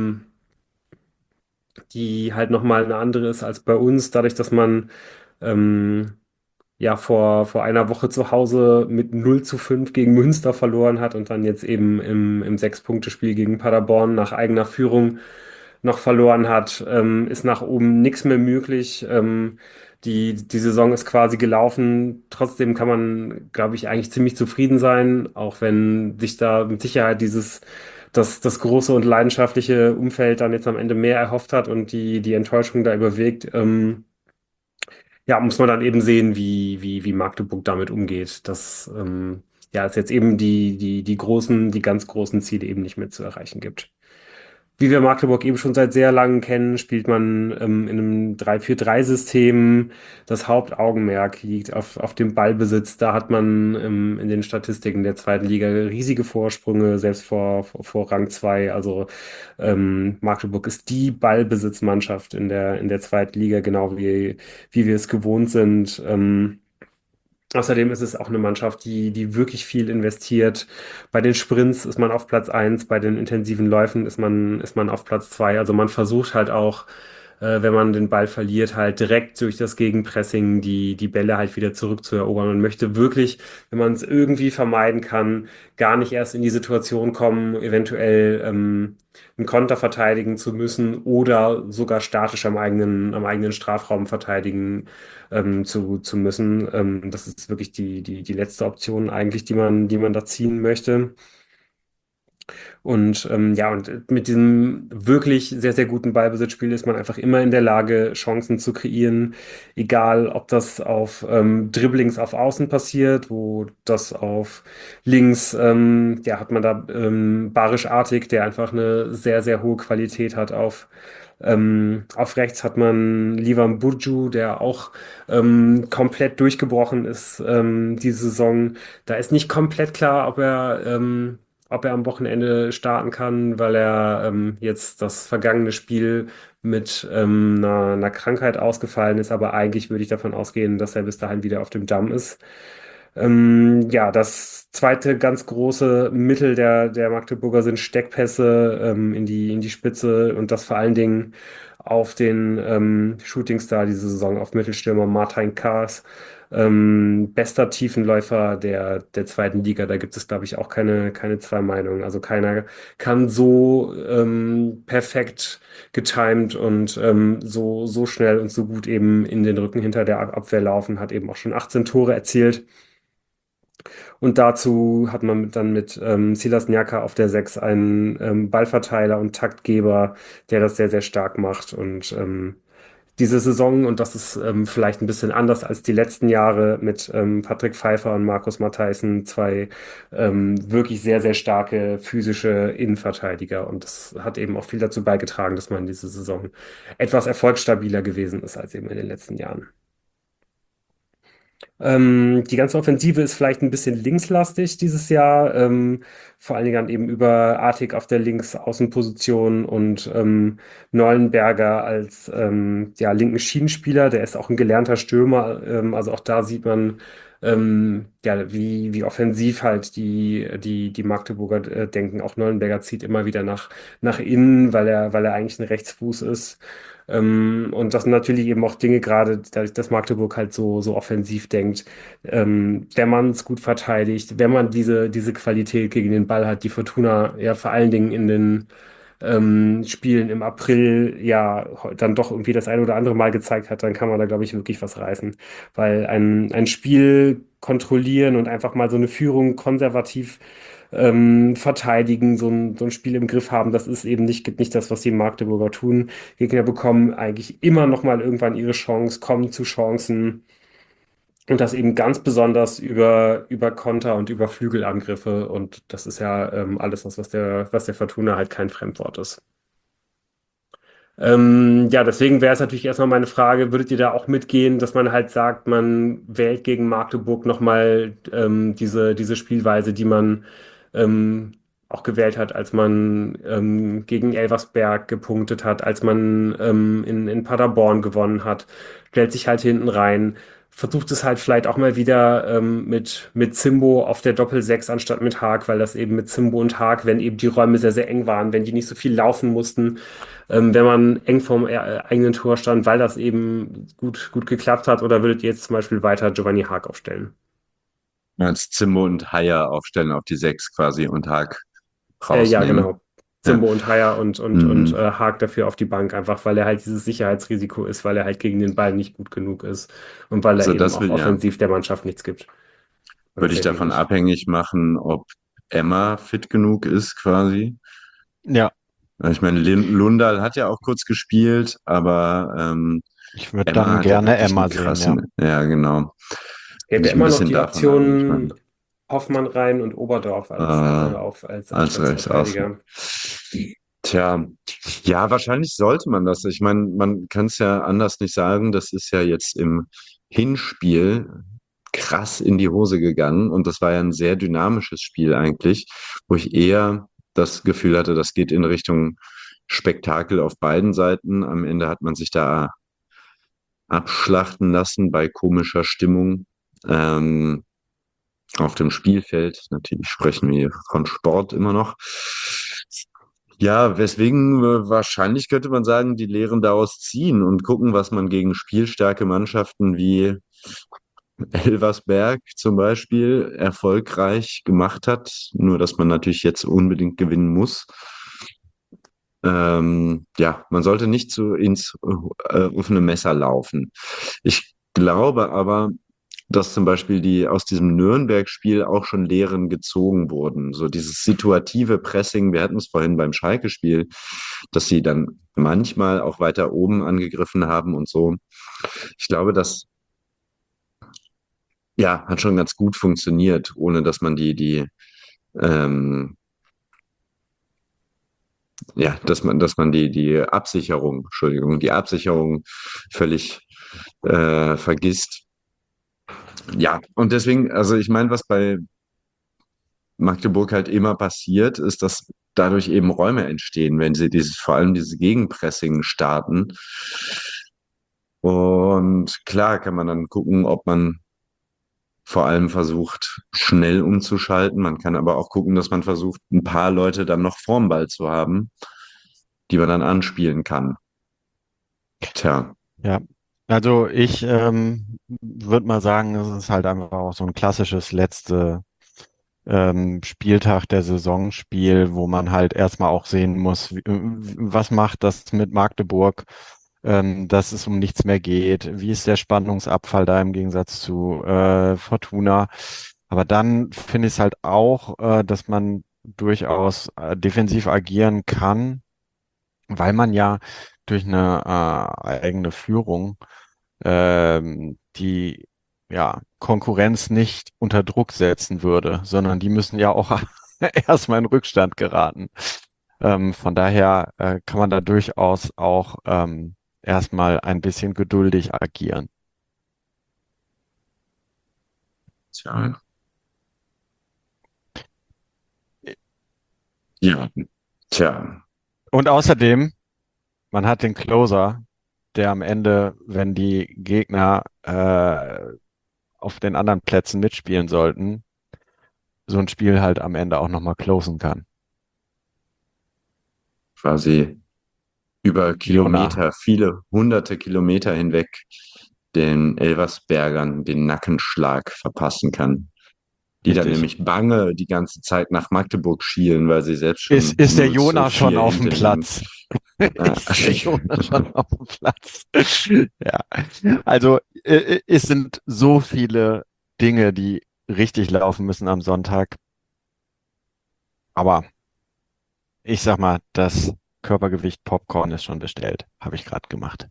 die halt nochmal eine andere ist als bei uns, dadurch, dass man ähm, ja vor einer Woche zu Hause mit 0:5 gegen Münster verloren hat und dann jetzt eben im Sechs-Punkte-Spiel gegen Paderborn nach eigener Führung noch verloren hat, ist nach oben nichts mehr möglich. Die Saison ist quasi gelaufen. Trotzdem kann man, glaube ich, eigentlich ziemlich zufrieden sein, auch wenn sich da mit Sicherheit das große und leidenschaftliche Umfeld dann jetzt am Ende mehr erhofft hat und die Enttäuschung da überwiegt. ja, muss man dann eben sehen, wie Magdeburg damit umgeht. Das ja, es jetzt eben die ganz großen Ziele eben nicht mehr zu erreichen gibt. Wie wir Magdeburg eben schon seit sehr langem kennen, spielt man in einem 3-4-3-System. Das Hauptaugenmerk liegt auf dem Ballbesitz. Da hat man in den Statistiken der zweiten Liga riesige Vorsprünge, selbst vor Rang 2. Also Magdeburg ist die Ballbesitzmannschaft in der zweiten Liga, genau wie wir es gewohnt sind. Außerdem ist es auch eine Mannschaft, die wirklich viel investiert. Bei den Sprints ist man auf Platz eins, bei den intensiven Läufen ist man auf Platz 2. Also man versucht halt auch, wenn man den Ball verliert, halt direkt durch das Gegenpressing die Bälle halt wieder zurückzuerobern. Man möchte wirklich, wenn man es irgendwie vermeiden kann, gar nicht erst in die Situation kommen, eventuell einen Konter verteidigen zu müssen oder sogar statisch am eigenen Strafraum verteidigen zu müssen. Das ist wirklich die letzte Option eigentlich, die man da ziehen möchte. Und ja, und mit diesem wirklich sehr, sehr guten Ballbesitzspiel ist man einfach immer in der Lage, Chancen zu kreieren. Egal, ob das auf Dribblings auf Außen passiert, wo das auf links, ja, hat man da Barisch Artig, der einfach eine sehr, sehr hohe Qualität hat auf rechts hat man Livan Burcu, der auch komplett durchgebrochen ist diese Saison. Da ist nicht komplett klar, ob er am Wochenende starten kann, weil er jetzt das vergangene Spiel mit einer Krankheit ausgefallen ist. Aber eigentlich würde ich davon ausgehen, dass er bis dahin wieder auf dem Damm ist. Ja, das zweite ganz große Mittel der Magdeburger sind Steckpässe in die Spitze und das vor allen Dingen auf den Shootingstar diese Saison, auf Mittelstürmer Martin Kaas. Bester Tiefenläufer der zweiten Liga, da gibt es, glaube ich, auch keine zwei Meinungen. Also keiner kann so perfekt getimed und so schnell und so gut eben in den Rücken hinter der Abwehr laufen, hat eben auch schon 18 Tore erzielt. Und dazu hat man dann mit Silas Nyaka auf der 6 einen Ballverteiler und Taktgeber, der das sehr, sehr stark macht. Und diese Saison, und das ist vielleicht ein bisschen anders als die letzten Jahre mit Patrick Pfeiffer und Markus Matthijssen, zwei wirklich sehr, sehr starke physische Innenverteidiger. Und das hat eben auch viel dazu beigetragen, dass man diese Saison etwas erfolgsstabiler gewesen ist als eben in den letzten Jahren. Die ganze Offensive ist vielleicht ein bisschen linkslastig dieses Jahr. Vor allen Dingen dann eben über Artig auf der Linksaußenposition und Neulenberger als ja, linken Schienenspieler. Der ist auch ein gelernter Stürmer. Also auch da sieht man, ja, wie offensiv halt die Magdeburger denken. Auch Neulenberger zieht immer wieder nach innen, weil er eigentlich ein Rechtsfuß ist. Und das sind natürlich eben auch Dinge, gerade dadurch, dass Magdeburg halt so offensiv denkt, wenn man es gut verteidigt, wenn man diese Qualität gegen den Ball hat, die Fortuna ja vor allen Dingen in den Spielen im April ja dann doch irgendwie das ein oder andere Mal gezeigt hat, dann kann man da, glaube ich, wirklich was reißen. Weil ein Spiel kontrollieren und einfach mal so eine Führung konservativ verteidigen, so ein Spiel im Griff haben, das ist eben nicht, gibt nicht das, was die Magdeburger tun. Gegner bekommen eigentlich immer noch mal irgendwann ihre Chance, kommen zu Chancen und das eben ganz besonders über Konter und über Flügelangriffe und das ist ja alles was der Fortuna halt kein Fremdwort ist. Ja, deswegen wäre es natürlich erstmal meine Frage, würdet ihr da auch mitgehen, dass man halt sagt, man wählt gegen Magdeburg nochmal diese Spielweise, die man ähm, auch gewählt hat, als man gegen Elversberg gepunktet hat, als man in Paderborn gewonnen hat, stellt sich halt hinten rein, versucht es halt vielleicht auch mal wieder mit Zimbo auf der Doppel-6 anstatt mit Haag, weil das eben mit Zimbo und Haag, wenn eben die Räume sehr, sehr eng waren, wenn die nicht so viel laufen mussten, wenn man eng vorm eigenen Tor stand, weil das eben gut geklappt hat, oder würdet ihr jetzt zum Beispiel weiter Giovanni Haag aufstellen? Als Zimmer und Haier aufstellen auf die 6 quasi und Haag Ja, rausnehmen. genau. Ja. Zimbo und Haier und Mhm. Haag dafür auf die Bank, einfach weil er halt dieses Sicherheitsrisiko ist, weil er halt gegen den Ball nicht gut genug ist und weil er Also eben das auch will, ja, offensiv der Mannschaft nichts gibt. Oder würde ich sehr davon wenig. abhängig machen, ob Emma fit genug ist quasi. Ja, Ich meine, Lundal hat ja auch kurz gespielt, aber Ich würde Emma dann hat ja gerne wirklich Emma einen sehen, ja. krassen, ja, genau. Wenn Gäbe ich ein immer noch bisschen die davon habe, ich Option meine, Hoffmann, Rhein und Oberdorf äh, als als Rechtsaußen. Rechtsverteidiger. Tja, ja, wahrscheinlich sollte man das. Ich meine, man kann es ja anders nicht sagen. Das ist ja jetzt im Hinspiel krass in die Hose gegangen und das war ja ein sehr dynamisches Spiel eigentlich, wo ich eher das Gefühl hatte, das geht in Richtung Spektakel auf beiden Seiten. Am Ende hat man sich da abschlachten lassen bei komischer Stimmung. Ähm, auf dem Spielfeld. Natürlich sprechen wir von Sport immer noch. Ja, weswegen wahrscheinlich könnte man sagen, die Lehren daraus ziehen und gucken, was man gegen spielstarke Mannschaften wie Elversberg zum Beispiel erfolgreich gemacht hat. Nur, dass man natürlich jetzt unbedingt gewinnen muss. Ja, man sollte nicht so ins offene Messer laufen. Ich glaube aber, dass zum Beispiel die aus diesem Nürnberg-Spiel auch schon Lehren gezogen wurden. So dieses situative Pressing, wir hatten es vorhin beim Schalke-Spiel, dass sie dann manchmal auch weiter oben angegriffen haben und so. Ich glaube, das ja, hat schon ganz gut funktioniert, ohne dass man ähm, dass man die Absicherung, Entschuldigung, die Absicherung völlig vergisst. Ja, und deswegen, also ich meine, was bei Magdeburg halt immer passiert, ist, dass dadurch eben Räume entstehen, wenn sie vor allem diese Gegenpressing starten. Und klar kann man dann gucken, ob man vor allem versucht, schnell umzuschalten. Man kann aber auch gucken, dass man versucht, ein paar Leute dann noch vorm Ball zu haben, die man dann anspielen kann. Tja, Ja, also ich würde mal sagen, es ist halt einfach auch so ein klassisches letzte Spieltag der Saisonspiel, wo man halt erstmal auch sehen muss, was macht das mit Magdeburg, dass es um nichts mehr geht, wie ist der Spannungsabfall da im Gegensatz zu Fortuna. Aber dann finde ich es halt auch, dass man durchaus defensiv agieren kann, weil man ja durch eine eigene Führung die ja, Konkurrenz nicht unter Druck setzen würde, sondern die müssen ja auch erstmal in Rückstand geraten. Von daher kann man da durchaus auch erstmal ein bisschen geduldig agieren. tja, ja, tja. Und außerdem, man hat den Closer, der am Ende, wenn die Gegner auf den anderen Plätzen mitspielen sollten, so ein Spiel halt am Ende auch nochmal closen kann. Quasi über Jona. Kilometer, viele hunderte Kilometer hinweg den Elversbergern den Nackenschlag verpassen kann. Die dann Richtig. nämlich bange die ganze Zeit nach Magdeburg schielen, weil sie selbst schon Ist der 0:4 Jona schon auf dem hinten liegen. Platz? Ja. Ist der Jona schon auf dem Platz? Ja. Also es sind so viele Dinge, die richtig laufen müssen am Sonntag. Aber ich sag mal, das Körpergewicht Popcorn ist schon bestellt. Habe ich gerade gemacht.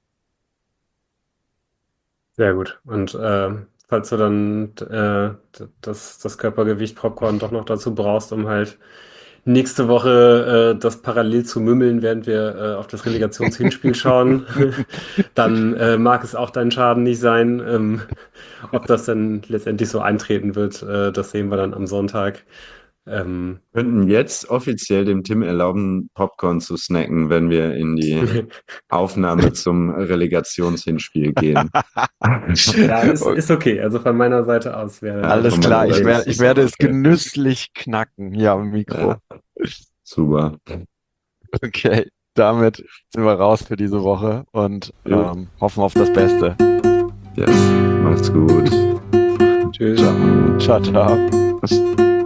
Sehr gut. Und falls du dann das Körpergewicht Popcorn doch noch dazu brauchst, um halt nächste Woche das parallel zu mümmeln, während wir auf das Relegationshinspiel schauen, dann mag es auch dein Schaden nicht sein. Ob das dann letztendlich so eintreten wird, das sehen wir dann am Sonntag. Ähm, Könnten jetzt offiziell dem Tim erlauben, Popcorn zu snacken, wenn wir in die Aufnahme zum Relegationshinspiel gehen. ja, ist okay. Also von meiner Seite aus Ja, Alles von meiner klar, Seite ist ich es auch werde es okay. genüsslich knacken hier am Ja, Mikro. super. Okay, damit sind wir raus für diese Woche und Jo, hoffen auf das Beste. yes, macht's gut. Tschüss. Ciao. Ciao, ciao.